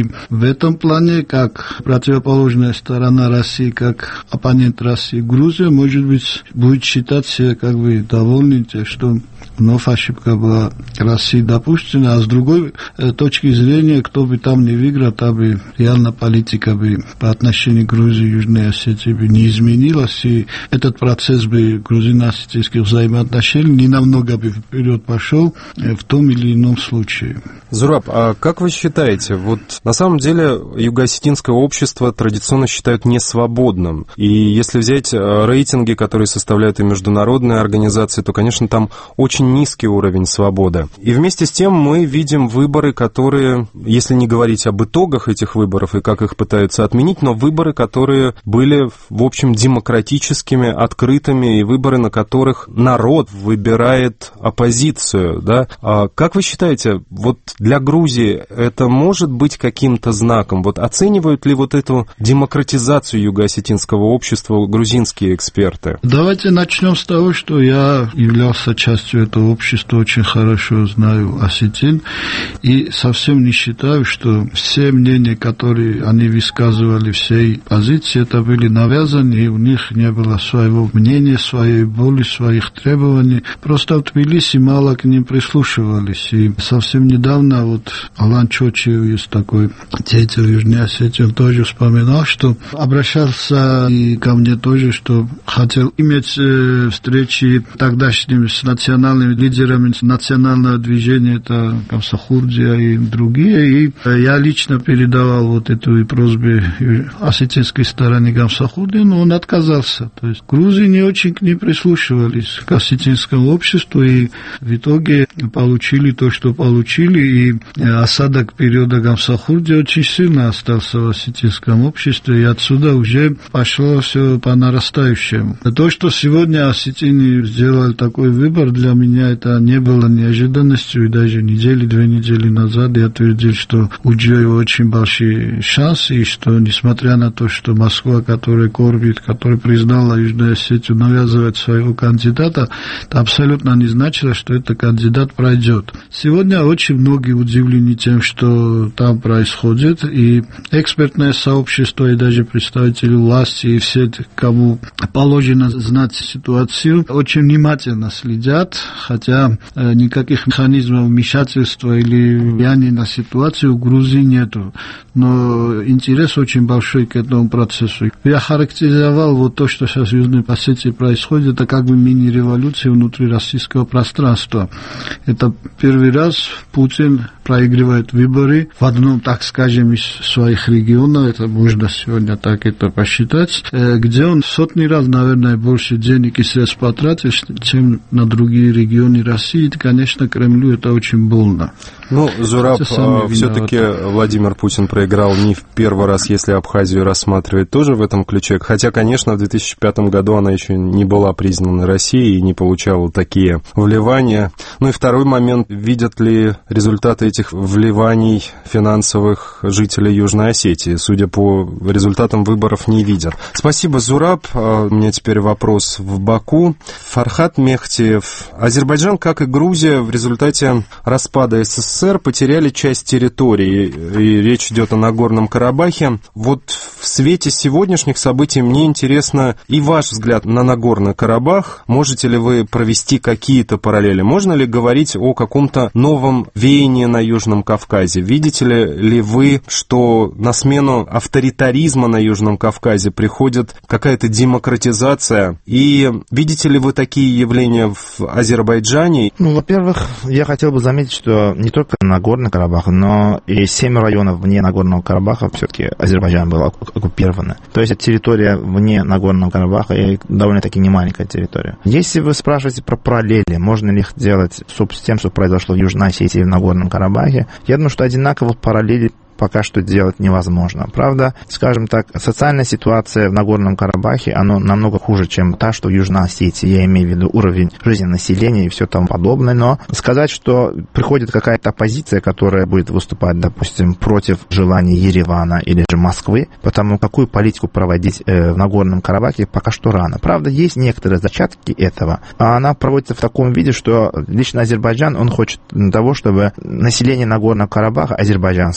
И в этом плане, как противоположная сторона России, как оппонент России, Грузия, может быть, будет считать себя как бы довольной, что вновь ошибка была России допущена, а с другой э, точки зрения, кто бы там не выиграл, там бы реально политика бы по отношению к Грузии и Южной Осетии бы не изменилась, и этот процесс бы грузино-осетийских взаимоотношений не намного бы вперед пошел э, в том или ином случае. Зураб, а как вы считаете, вот на самом деле юго-осетинское общество традиционно считают несвободным, и если взять рейтинги, которые составляют и международные организации, то, конечно, там очень низкий уровень свободы. И вместе с тем мы видим выборы, которые, если не говорить об итогах этих выборов и как их пытаются отменить, но выборы, которые были, в общем, демократическими, открытыми, и выборы, на которых народ выбирает оппозицию, да? А как вы считаете, вот для Грузии это может быть каким-то знаком? Вот оценивают ли вот эту демократизацию юго-осетинского общества грузинские эксперты? Давайте начнем с того, что я являлся частью этого общества, очень хорошо знаю осетин, и совсем не считаю, что все мнения, которые они высказывали, всей позиции, это были навязаны, и у них не было своего мнения, своей воли, своих требований. Просто в Тбилиси мало к ним прислушивались. И совсем недавно вот Алан Чочиев, есть такой деятель Южной Осетии, он тоже вспоминал, что обращался и ко мне тоже, что хотел иметь э, встречи тогдашними с национальными лидерами национального движения, это Камсахурдия и другие, и я лично передавал вот эту просьбу осетинской стороне Камсахурдии, но он отказался. То есть грузии не очень к ним прислушивались, к осетинскому обществу, и в итоге получили то, что получили, и осадок периода Камсахурдии очень сильно остался в осетинском обществе, и отсюда уже пошло все по нарастающему. То, что сегодня осетины сделали такой выбор, для меня это не было неожиданностью, и даже недели, две недели назад я твердил, что у Джоева очень большие шансы, и что, несмотря на то, что Москва, которая кормит, которая признала Южную Осетию, навязывает своего кандидата, это абсолютно не значило, что этот кандидат пройдет. Сегодня очень многие удивлены тем, что там происходит, и экспертное сообщество, и даже представители власти, и все, кому положено знать ситуацию, очень внимательно следят, хотя никаких механизмов вмешательства или влияния на ситуацию в Грузии нету. Но интерес очень большой к этому процессу. Я характеризовал вот то, что сейчас в Южной Осетии происходит, это как бы мини-революция внутри российского пространства. Это первый раз Путин проигрывает выборы в одном, так скажем, из своих регионов, это можно сегодня так это посчитать, где он в сотни раз, наверное, больше денег и средств потратил, чем на другие регионы России. И, конечно, Кремлю это очень больно. Ну, Зураб, все-таки Владимир Путин проиграл не в первый раз, если Абхазию рассматривать тоже в этом ключе. Хотя, конечно, в две тысячи пятом году она еще не была признана Россией и не получала такие вливания. Ну и второй момент, видят ли результаты этих вливаний финансовых жителей Южной Осетии? Судя по результатам выборов, не видят. Спасибо, Зураб. У меня теперь вопрос в Баку. Фархат Мехтиев. Азербайджан, как и Грузия, в результате распада СССР потеряли часть территории, и речь идет о Нагорном Карабахе. Вот в свете сегодняшних событий мне интересно и ваш взгляд на Нагорный Карабах. Можете ли вы провести какие-то параллели? Можно ли говорить о каком-то новом веянии на Южном Кавказе? Видите ли, ли вы, что на смену авторитаризма на Южном Кавказе приходит какая-то демократизация? И видите ли вы такие явления в Азербайджане? Ну, во-первых, я хотел бы заметить, что не только Нагорный Карабах, но и семь районов вне Нагорного Карабаха все-таки Азербайджан был оккупирован. То есть территория вне Нагорного Карабаха довольно-таки немаленькая территория. Если вы спрашиваете про параллели, можно ли их делать с тем, что произошло в Южной Осетии и в Нагорном Карабахе, я думаю, что одинаковых параллелей пока что делать невозможно. Правда, скажем так, социальная ситуация в Нагорном Карабахе, она намного хуже, чем та, что в Южной Осетии. Я имею в виду уровень жизни населения и все тому подобное. Но сказать, что приходит какая-то оппозиция, которая будет выступать, допустим, против желаний Еревана или же Москвы, потому какую политику проводить э, в Нагорном Карабахе, пока что рано. Правда, есть некоторые зачатки этого, а она проводится в таком виде, что лично Азербайджан, он хочет того, чтобы население Нагорного Карабаха, азербайджанское,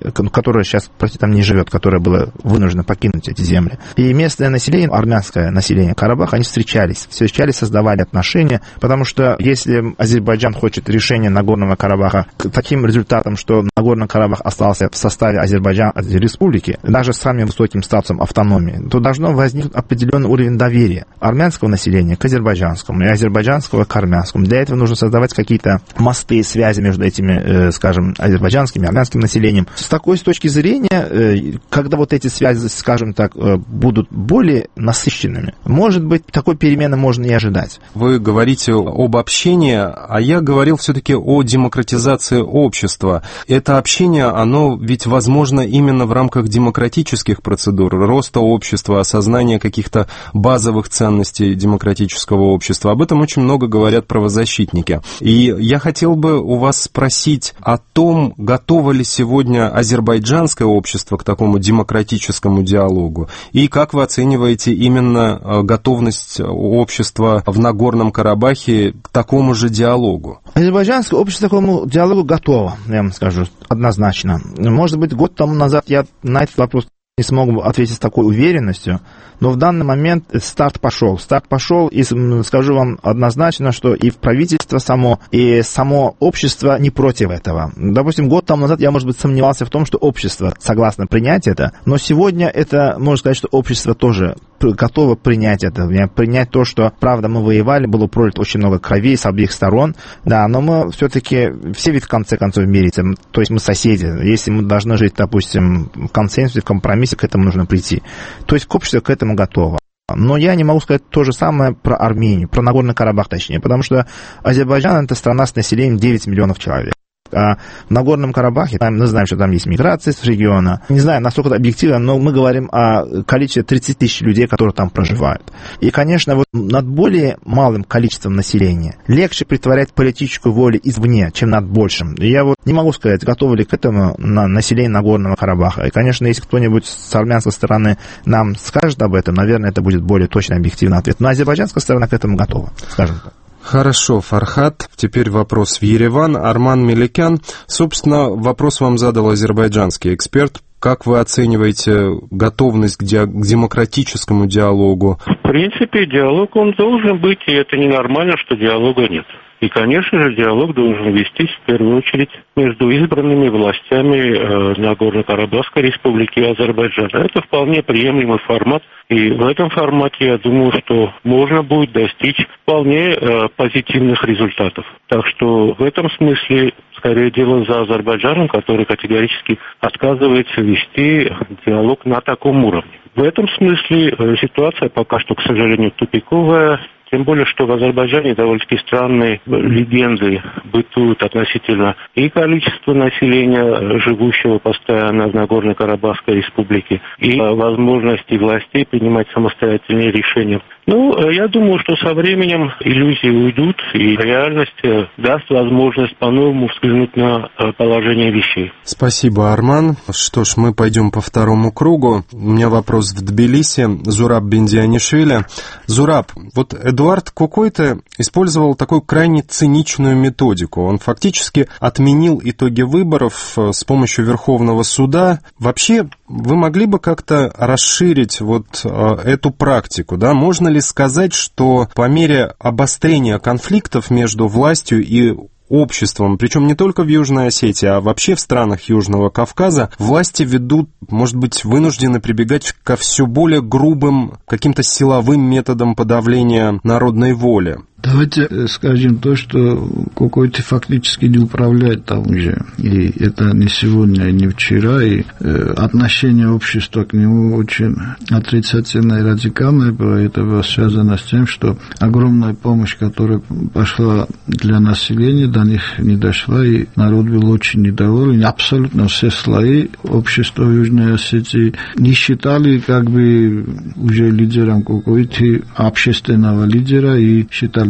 которое сейчас, простите, там не живет, которое было вынуждено покинуть эти земли. И местное население, армянское население Карабаха, они встречались, встречались, создавали отношения, потому что если Азербайджан хочет решения Нагорного Карабаха к таким результатам, что Нагорный Карабах остался в составе Азербайджана республики, даже с самым высоким статусом автономии, то должно возникнуть определенный уровень доверия армянского населения к азербайджанскому и азербайджанского к армянскому. Для этого нужно создавать какие-то мосты, связи между этими, скажем, азербайджанским и армянским населением. С такой с точки зрения, когда вот эти связи, скажем так, будут более насыщенными, может быть, такой перемены можно и ожидать. Вы говорите об общении, а я говорил все-таки о демократизации общества. Это общение, оно ведь возможно именно в рамках демократических процедур, роста общества, осознания каких-то базовых ценностей демократического общества. Об этом очень много говорят правозащитники. И я хотел бы у вас спросить о том, готово ли сегодня азербайджанское общество к такому демократическому диалогу, и как вы оцениваете именно готовность общества в Нагорном Карабахе к такому же диалогу? Азербайджанское общество к такому диалогу готово, я вам скажу, однозначно. Может быть, год тому назад я на этот вопрос не смог бы ответить с такой уверенностью, но в данный момент старт пошел. Старт пошел, и скажу вам однозначно, что и в правительство само, и само общество не против этого. Допустим, год тому назад я, может быть, сомневался в том, что общество согласно принять это, но сегодня это, можно сказать, что общество тоже готово принять это, принять то, что, правда, мы воевали, было пролито очень много крови с обеих сторон, да, но мы все-таки, все ведь в конце концов мирятся, то есть мы соседи, если мы должны жить, допустим, в консенсусе, в компромиссе, к этому нужно прийти. То есть общество к этому готово. Но я не могу сказать то же самое про Армению, про Нагорный Карабах точнее, потому что Азербайджан — это страна с населением девять миллионов человек. А в Нагорном Карабахе, там, мы знаем, что там есть миграция с региона. Не знаю, насколько это объективно, но мы говорим о количестве тридцать тысяч людей, которые там проживают. И, конечно, вот над более малым количеством населения легче притворять политическую волю извне, чем над большим. И я вот не могу сказать, готовы ли к этому на население Нагорного Карабаха. И, конечно, если кто-нибудь с армянской стороны нам скажет об этом, наверное, это будет более точный, объективный ответ. Но азербайджанская сторона к этому готова, скажем так. Хорошо, Фархат. Теперь вопрос в Ереван. Арман Меликян. Собственно, вопрос вам задал азербайджанский эксперт. Как вы оцениваете готовность к, ди- к демократическому диалогу? В принципе, диалог он должен быть, и это ненормально, что диалога нет. И, конечно же, диалог должен вестись в первую очередь между избранными властями э, Нагорно-Карабахской республики и Азербайджана. Это вполне приемлемый формат. И в этом формате, я думаю, что можно будет достичь вполне э, позитивных результатов. Так что в этом смысле скорее дело за Азербайджаном, который категорически отказывается вести диалог на таком уровне. В этом смысле э, ситуация пока что, к сожалению, тупиковая. Тем более, что в Азербайджане довольно-таки странные легенды бытуют относительно и количества населения, живущего постоянно в Нагорной Карабахской республике, и возможности властей принимать самостоятельные решения. Ну, я думаю, что со временем иллюзии уйдут, и реальность даст возможность по-новому взглянуть на положение вещей. Спасибо, Арман. Что ж, мы пойдем по второму кругу. У меня вопрос в Тбилиси. Зураб Бендианишвили. Зураб, вот Эдуард Кукойте использовал такую крайне циничную методику. Он фактически отменил итоги выборов с помощью Верховного суда. Вообще, вы могли бы как-то расширить вот эту практику, да? Можно ли сказать, что по мере обострения конфликтов между властью и обществом, причем не только в Южной Осетии, а вообще в странах Южного Кавказа, власти ведут, может быть, вынуждены прибегать ко все более грубым каким-то силовым методам подавления народной воли? Давайте скажем то, что какой-то фактически не управляет там уже. И это не сегодня, не вчера. И э, отношение общества к нему очень отрицательное и радикальное было. Это было связано с тем, что огромная помощь, которая пошла для населения, до них не дошла. И народ был очень недоволен. Абсолютно все слои общества в Южной Осетии не считали как бы уже лидером какой-то общественного лидера и считали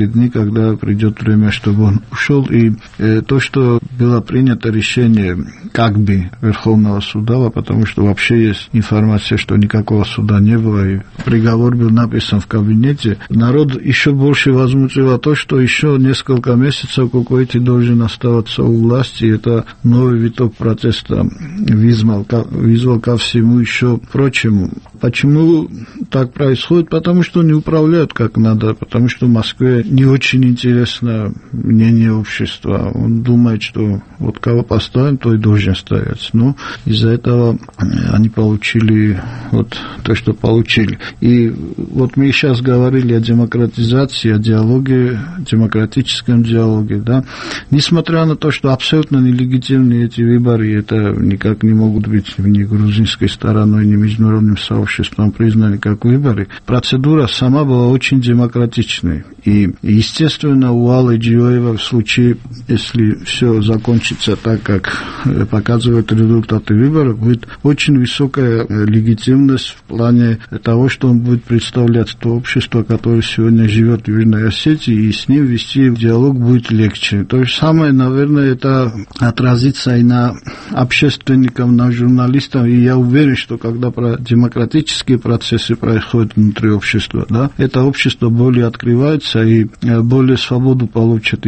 эти дни, когда придет время, чтобы он ушел. И э, то, что было принято решение как бы Верховного суда, потому что вообще есть информация, что никакого суда не было, и приговор был написан в кабинете, народ еще больше возмутило то, что еще несколько месяцев Кукуэти должен оставаться у власти. Это новый виток протеста вызвал, вызвал ко всему еще прочему. Почему так происходит? Потому что не управляют как надо, потому что в Москве не очень интересно мнение общества. Он думает, что вот кого поставим, то и должен стоять. Но из-за этого они получили вот то, что получили. И вот мы сейчас говорили о демократизации, о диалоге, демократическом диалоге, да. Несмотря на то, что абсолютно нелегитимны эти выборы, это никак не могут быть ни грузинской стороной, ни международным сообществом признаны как выборы, процедура сама была очень демократичной. И, естественно, у Аллы Джиоевой в случае, если все закончится так, как показывают результаты выборов, будет очень высокая легитимность в плане того, что он будет представлять то общество, которое сегодня живет в Южной Осетии, и с ним вести диалог будет легче. То же самое, наверное, это отразится и на общественников, на журналистов, и я уверен, что когда про демократические процессы происходят внутри общества, да, это общество более открывается и более свободу получат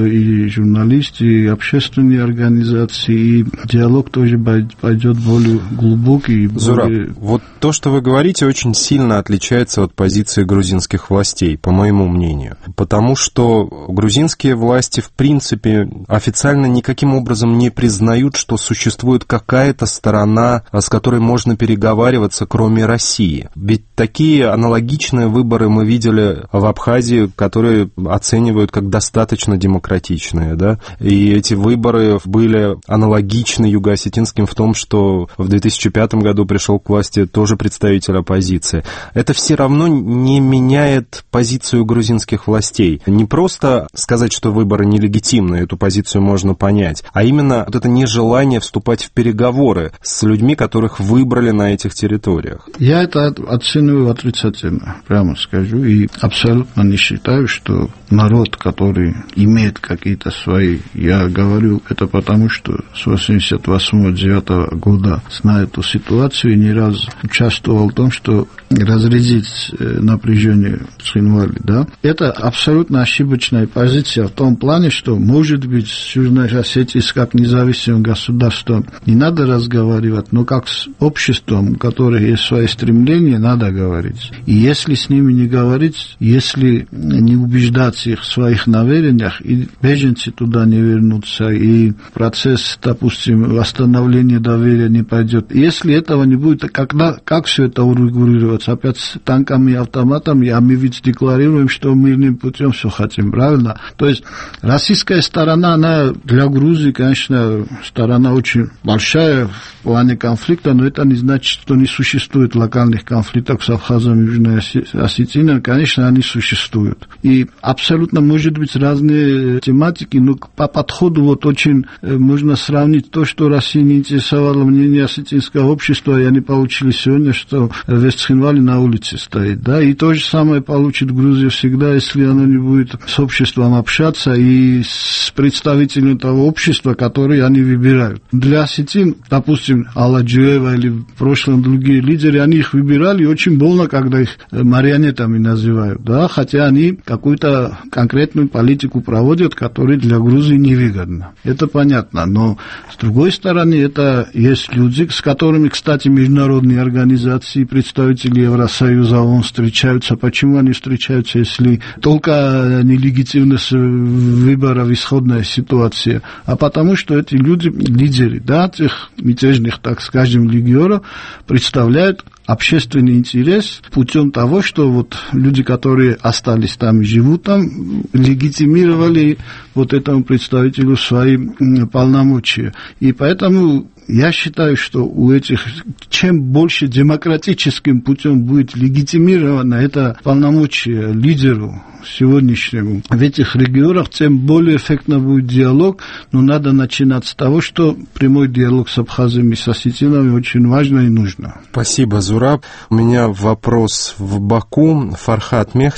и журналисты, и общественные организации, и диалог тоже пойдет более глубокий. Зураб, более... вот то, что вы говорите, очень сильно отличается от позиции грузинских властей, по моему мнению. Потому что грузинские власти, в принципе, официально никаким образом не признают, что существует какая-то сторона, с которой можно переговариваться, кроме России. Ведь такие аналогичные выборы мы видели в Абхазии, которые оценивают как достаточно демократичные, да, и эти выборы были аналогичны юго-осетинским в том, что в две тысячи пятом году пришел к власти тоже представитель оппозиции. Это все равно не меняет позицию грузинских властей. Не просто сказать, что выборы нелегитимны, эту позицию можно понять, а именно вот это нежелание вступать в переговоры с людьми, которых выбрали на этих территориях. Я это оцениваю отрицательно, прямо скажу, и абсолютно не считаю, что народ, который имеет какие-то свои, я говорю это потому, что с восемьдесят восьмого — девятого года знаю эту ситуацию и не раз участвовал в том, что разрядить напряжение в Цхинвале, да, это абсолютно ошибочная позиция в том плане, что, может быть, с Южной Осетией как независимым государством не надо разговаривать, но как с обществом, у которого есть свои стремления, надо говорить. И если с ними не говорить, если не убеждать их в своих намерениях, и беженцы туда не вернутся, и процесс, допустим, восстановления доверия не пойдет. Если этого не будет, когда, как все это урегулироваться? Опять с танками и автоматами, а мы ведь декларируем, что мирным путем все хотим, правильно? То есть российская сторона, она для Грузии, конечно, сторона очень большая в плане конфликта, но это не значит, что не существует локальных конфликтов с Абхазом и Южной Осетией. Конечно, они существуют. И абсолютно может быть разные тематики, но по подходу вот очень можно сравнить то, что Россия не интересовала мнение осетинского общества, и они получили сегодня, что в Цхинвале на улице стоит, да, и то же самое получит Грузия всегда, если она не будет с обществом общаться и с представителями того общества, которое они выбирают. Для осетин, допустим, Алла Джиоева или в прошлом другие лидеры, они их выбирали, и очень больно, когда их марионетами называют, да, хотя они какую-то конкретную политику проводят, которая для Грузии невыгодна. Это понятно, но с другой стороны, это есть люди, с которыми, кстати, международные организации, представители Евросоюза, ООН встречаются. Почему они встречаются, если только нелегитимность выборов, исходная ситуация? А потому что эти люди, лидеры, да, тех мятежных, так скажем, легионов, представляют общественный интерес путем того, что вот люди, которые остались там и живут там, легитимировали вот этому представителю свои полномочия. И поэтому я считаю, что у этих, чем больше демократическим путем будет легитимировано это полномочие лидеру сегодняшнему в этих регионах, тем более эффектно будет диалог, но надо начинать с того, что прямой диалог с абхазами, с осетинами очень важно и нужно. Спасибо, Зураб. У меня вопрос в Баку. Фархат Мехтиев.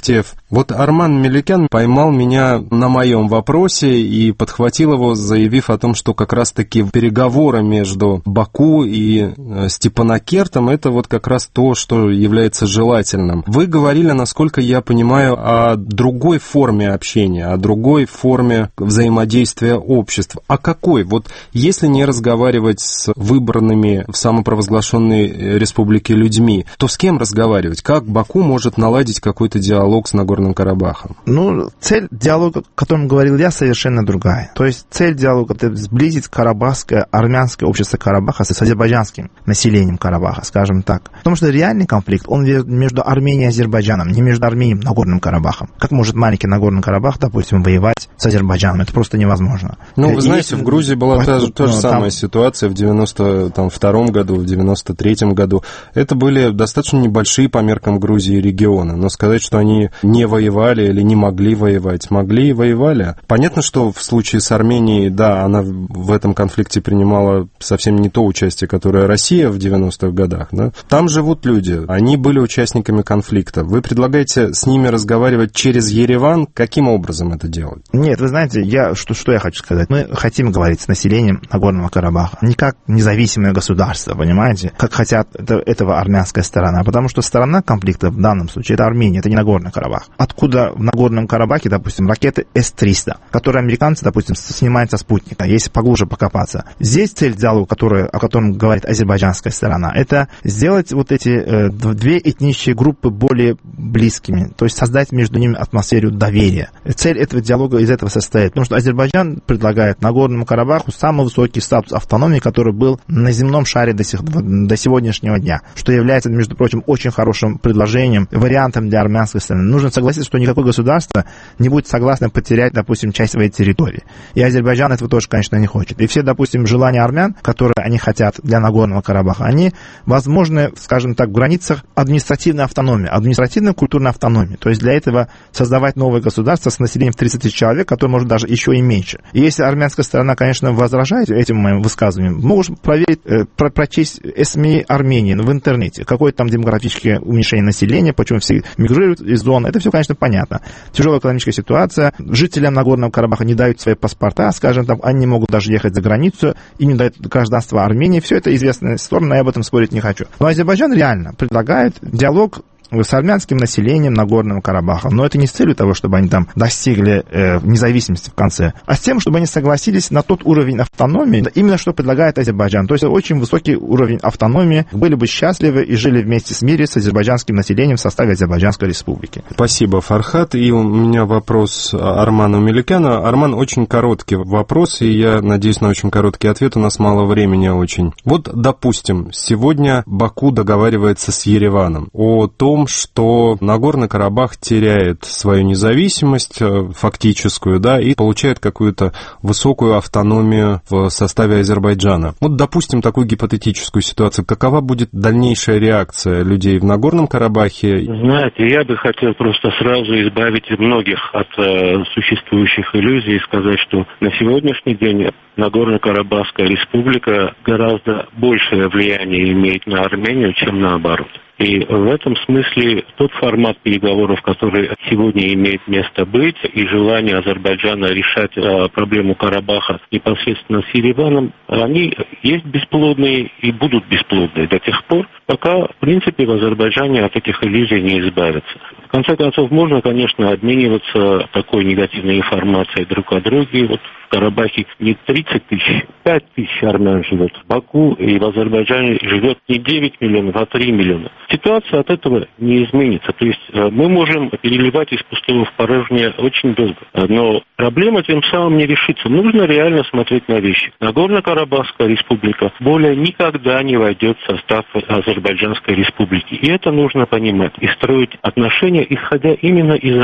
Вот Арман Меликян поймал меня на моем вопросе и подхватил его, заявив о том, что как раз-таки переговоры между Баку и Степанакертом — это вот как раз то, что является желательным. Вы говорили, насколько я понимаю, о другой форме общения, о другой форме взаимодействия обществ. А какой? Вот если не разговаривать с выбранными в самопровозглашенной республике людьми, то с кем разговаривать? Как Баку может наладить какой-то диалог с Нагорным Карабахом? Ну, цель диалога, о котором говорил я, совершенно другая. То есть цель диалога — это сблизить карабахское, армянское общество Карабаха с азербайджанским населением Карабаха, скажем так. Потому что реальный конфликт, он между Арменией и Азербайджаном, не между Арменией и Нагорным Карабахом. Как может маленький Нагорный Карабах, допустим, воевать с Азербайджаном? Это просто невозможно. Ну, вы и знаете, в Грузии была та, та же ну, самая там... ситуация в девяносто втором году, в девяносто третьем году. Это были достаточно небольшие по меркам Грузии регионы, но сказать, что они не воевали или не могли воевать, могли и воевали. Понятно, что в случае с Арменией, да, она в этом конфликте принимала совсем не то участие, которое Россия в девяностых годах, да. Там живут люди, они были участниками конфликта. Вы предлагаете с ними разговаривать через Ереван? Каким образом это делать? Нет, вы знаете, я, что, что я хочу сказать. Мы хотим говорить с населением Нагорного Карабаха не как независимое государство, понимаете, как хотят это, этого армянская сторона, потому что сторона конфликта в данном случае это Армения, это не Нагорный Карабах. Откуда в Нагорном Карабахе, допустим, ракеты эс триста, которые американцы, допустим, снимают со спутника, если поглубже покопаться. Здесь цель диалога, который, о котором говорит азербайджанская сторона, это сделать вот эти э, две этнические группы более близкими, то есть создать между ними атмосферу доверия. Цель этого диалога из этого состоит, потому что Азербайджан предлагает Нагорному Карабаху самый высокий статус автономии, который был на земном шаре до, сих, до сегодняшнего дня, что является, между прочим, очень хорошим предложением, вариантом для армянской страны. Нужно согласиться, что никакое государство не будет согласно потерять, допустим, часть своей территории. И Азербайджан этого тоже, конечно, не хочет. И все, допустим, желания армян, которые они хотят для Нагорного Карабаха, они возможны, скажем так, в границах административной автономии, административной культурной автономии. То есть для этого создавать новое государство с населением в тридцать тысяч человек, которое может даже еще и меньше. И если армянская сторона, конечно, возражает этим моим высказываниям, можешь проверить, э, про, прочесть СМИ Армении в интернете, какое там демографическое уменьшение населения, почему все мигрируют из зоны. Это все, конечно, понятно. Тяжелая экономическая ситуация. Жителям Нагорного Карабаха не дают свои паспорта, скажем, там, они не могут даже ехать за границу, им не дают гражданство Армении. Все это известная сторона, я об этом спорить не хочу. Но Азербайджан реально предлагает диалог с армянским населением Нагорного Карабаха. Но это не с целью того, чтобы они там достигли э, независимости в конце, а с тем, чтобы они согласились на тот уровень автономии, именно что предлагает Азербайджан. То есть очень высокий уровень автономии, были бы счастливы и жили вместе с миром с азербайджанским населением в составе Азербайджанской республики. Спасибо, Фархат. И у меня вопрос Арману Меликяну. Арман, очень короткий вопрос, и я надеюсь на очень короткий ответ, у нас мало времени очень. Вот, допустим, сегодня Баку договаривается с Ереваном о том, что Нагорный Карабах теряет свою независимость фактическую, да, и получает какую-то высокую автономию в составе Азербайджана. Вот, допустим, такую гипотетическую ситуацию. Какова будет дальнейшая реакция людей в Нагорном Карабахе? Знаете, я бы хотел просто сразу избавить многих от э, существующих иллюзий и сказать, что на сегодняшний день Нагорно-Карабахская республика гораздо большее влияние имеет на Армению, чем наоборот. И в этом смысле тот формат переговоров, который сегодня имеет место быть, и желание Азербайджана решать э, проблему Карабаха непосредственно с Ереваном, они есть бесплодные и будут бесплодные до тех пор, пока, в принципе, в Азербайджане от этих иллюзий не избавятся. В конце концов, можно, конечно, обмениваться такой негативной информацией друг о друге. Вот в Карабахе не тридцать тысяч, пять тысяч армян живет. В Баку и в Азербайджане живет не девять миллионов, а три миллиона. Ситуация от этого не изменится. То есть мы можем переливать из пустого в порожнее очень долго. Но проблема тем самым не решится. Нужно реально смотреть на вещи. Нагорно-Карабахская республика более никогда не войдет в состав Азербайджанской республики. И это нужно понимать. И строить отношения, исходя именно из этого.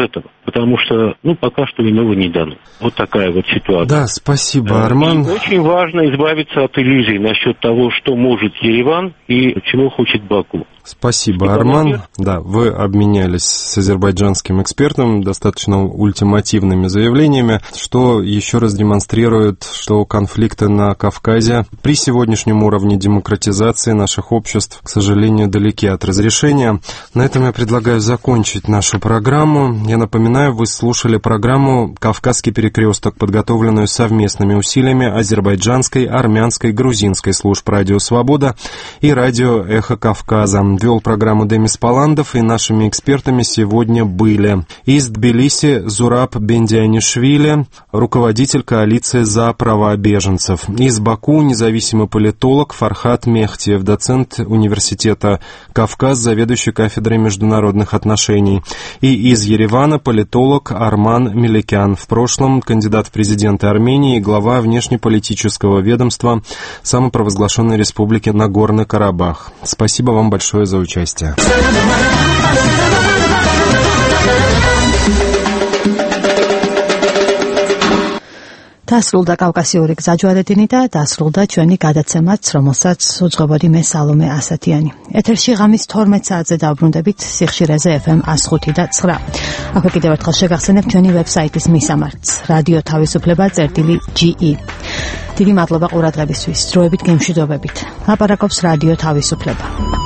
потому что, ну, пока что иного не дано. Вот такая вот ситуация. Да, спасибо, Арман. И очень важно избавиться от иллюзий насчет того, что может Ереван и чего хочет Баку. Спасибо, Арман. Да, вы обменялись с азербайджанским экспертом достаточно ультимативными заявлениями, что еще раз демонстрирует, что конфликты на Кавказе при сегодняшнем уровне демократизации наших обществ, к сожалению, далеки от разрешения. На этом я предлагаю закончить нашу программу. Я напоминаю, вы слушали программу «Кавказский перекресток», подготовленную совместными усилиями азербайджанской, армянской, грузинской служб «Радио Свобода» и радио «Эхо Кавказа». Вел программу Демис Паландов, и нашими экспертами сегодня были из Тбилиси Зураб Бендианишвили, руководитель коалиции за права беженцев, из Баку независимый политолог Фархат Мехтиев, доцент университета Кавказ, заведующий кафедрой международных отношений, и из Еревана политолог Арман Меликян, в прошлом кандидат в президенты Армении и глава внешнеполитического ведомства самопровозглашенной республики Нагорный Карабах. Спасибо вам большое за участие. დასრულდა კავკასიური გზაჯვარედინი და დასრულდა ჩვენი გადაცემაც, რომელსაც უძღვებოდი მე სალომე ასათიანი. ეთერში ღამის თორმეტ საათზე დავბრუნდებით სიხშირეზე ეფ ემ one oh five და nine. აქვე კიდევ ერთხელ შეგახსენებთ ჩვენი ვებსაიტის მისამართს რადიო თავისუფლება წერტილი ჯი ი. დიდი მადლობა ყურადღებისთვის. დროებით გემშვიდობებით. ლაპარაკობს რადიო თავისუფლება.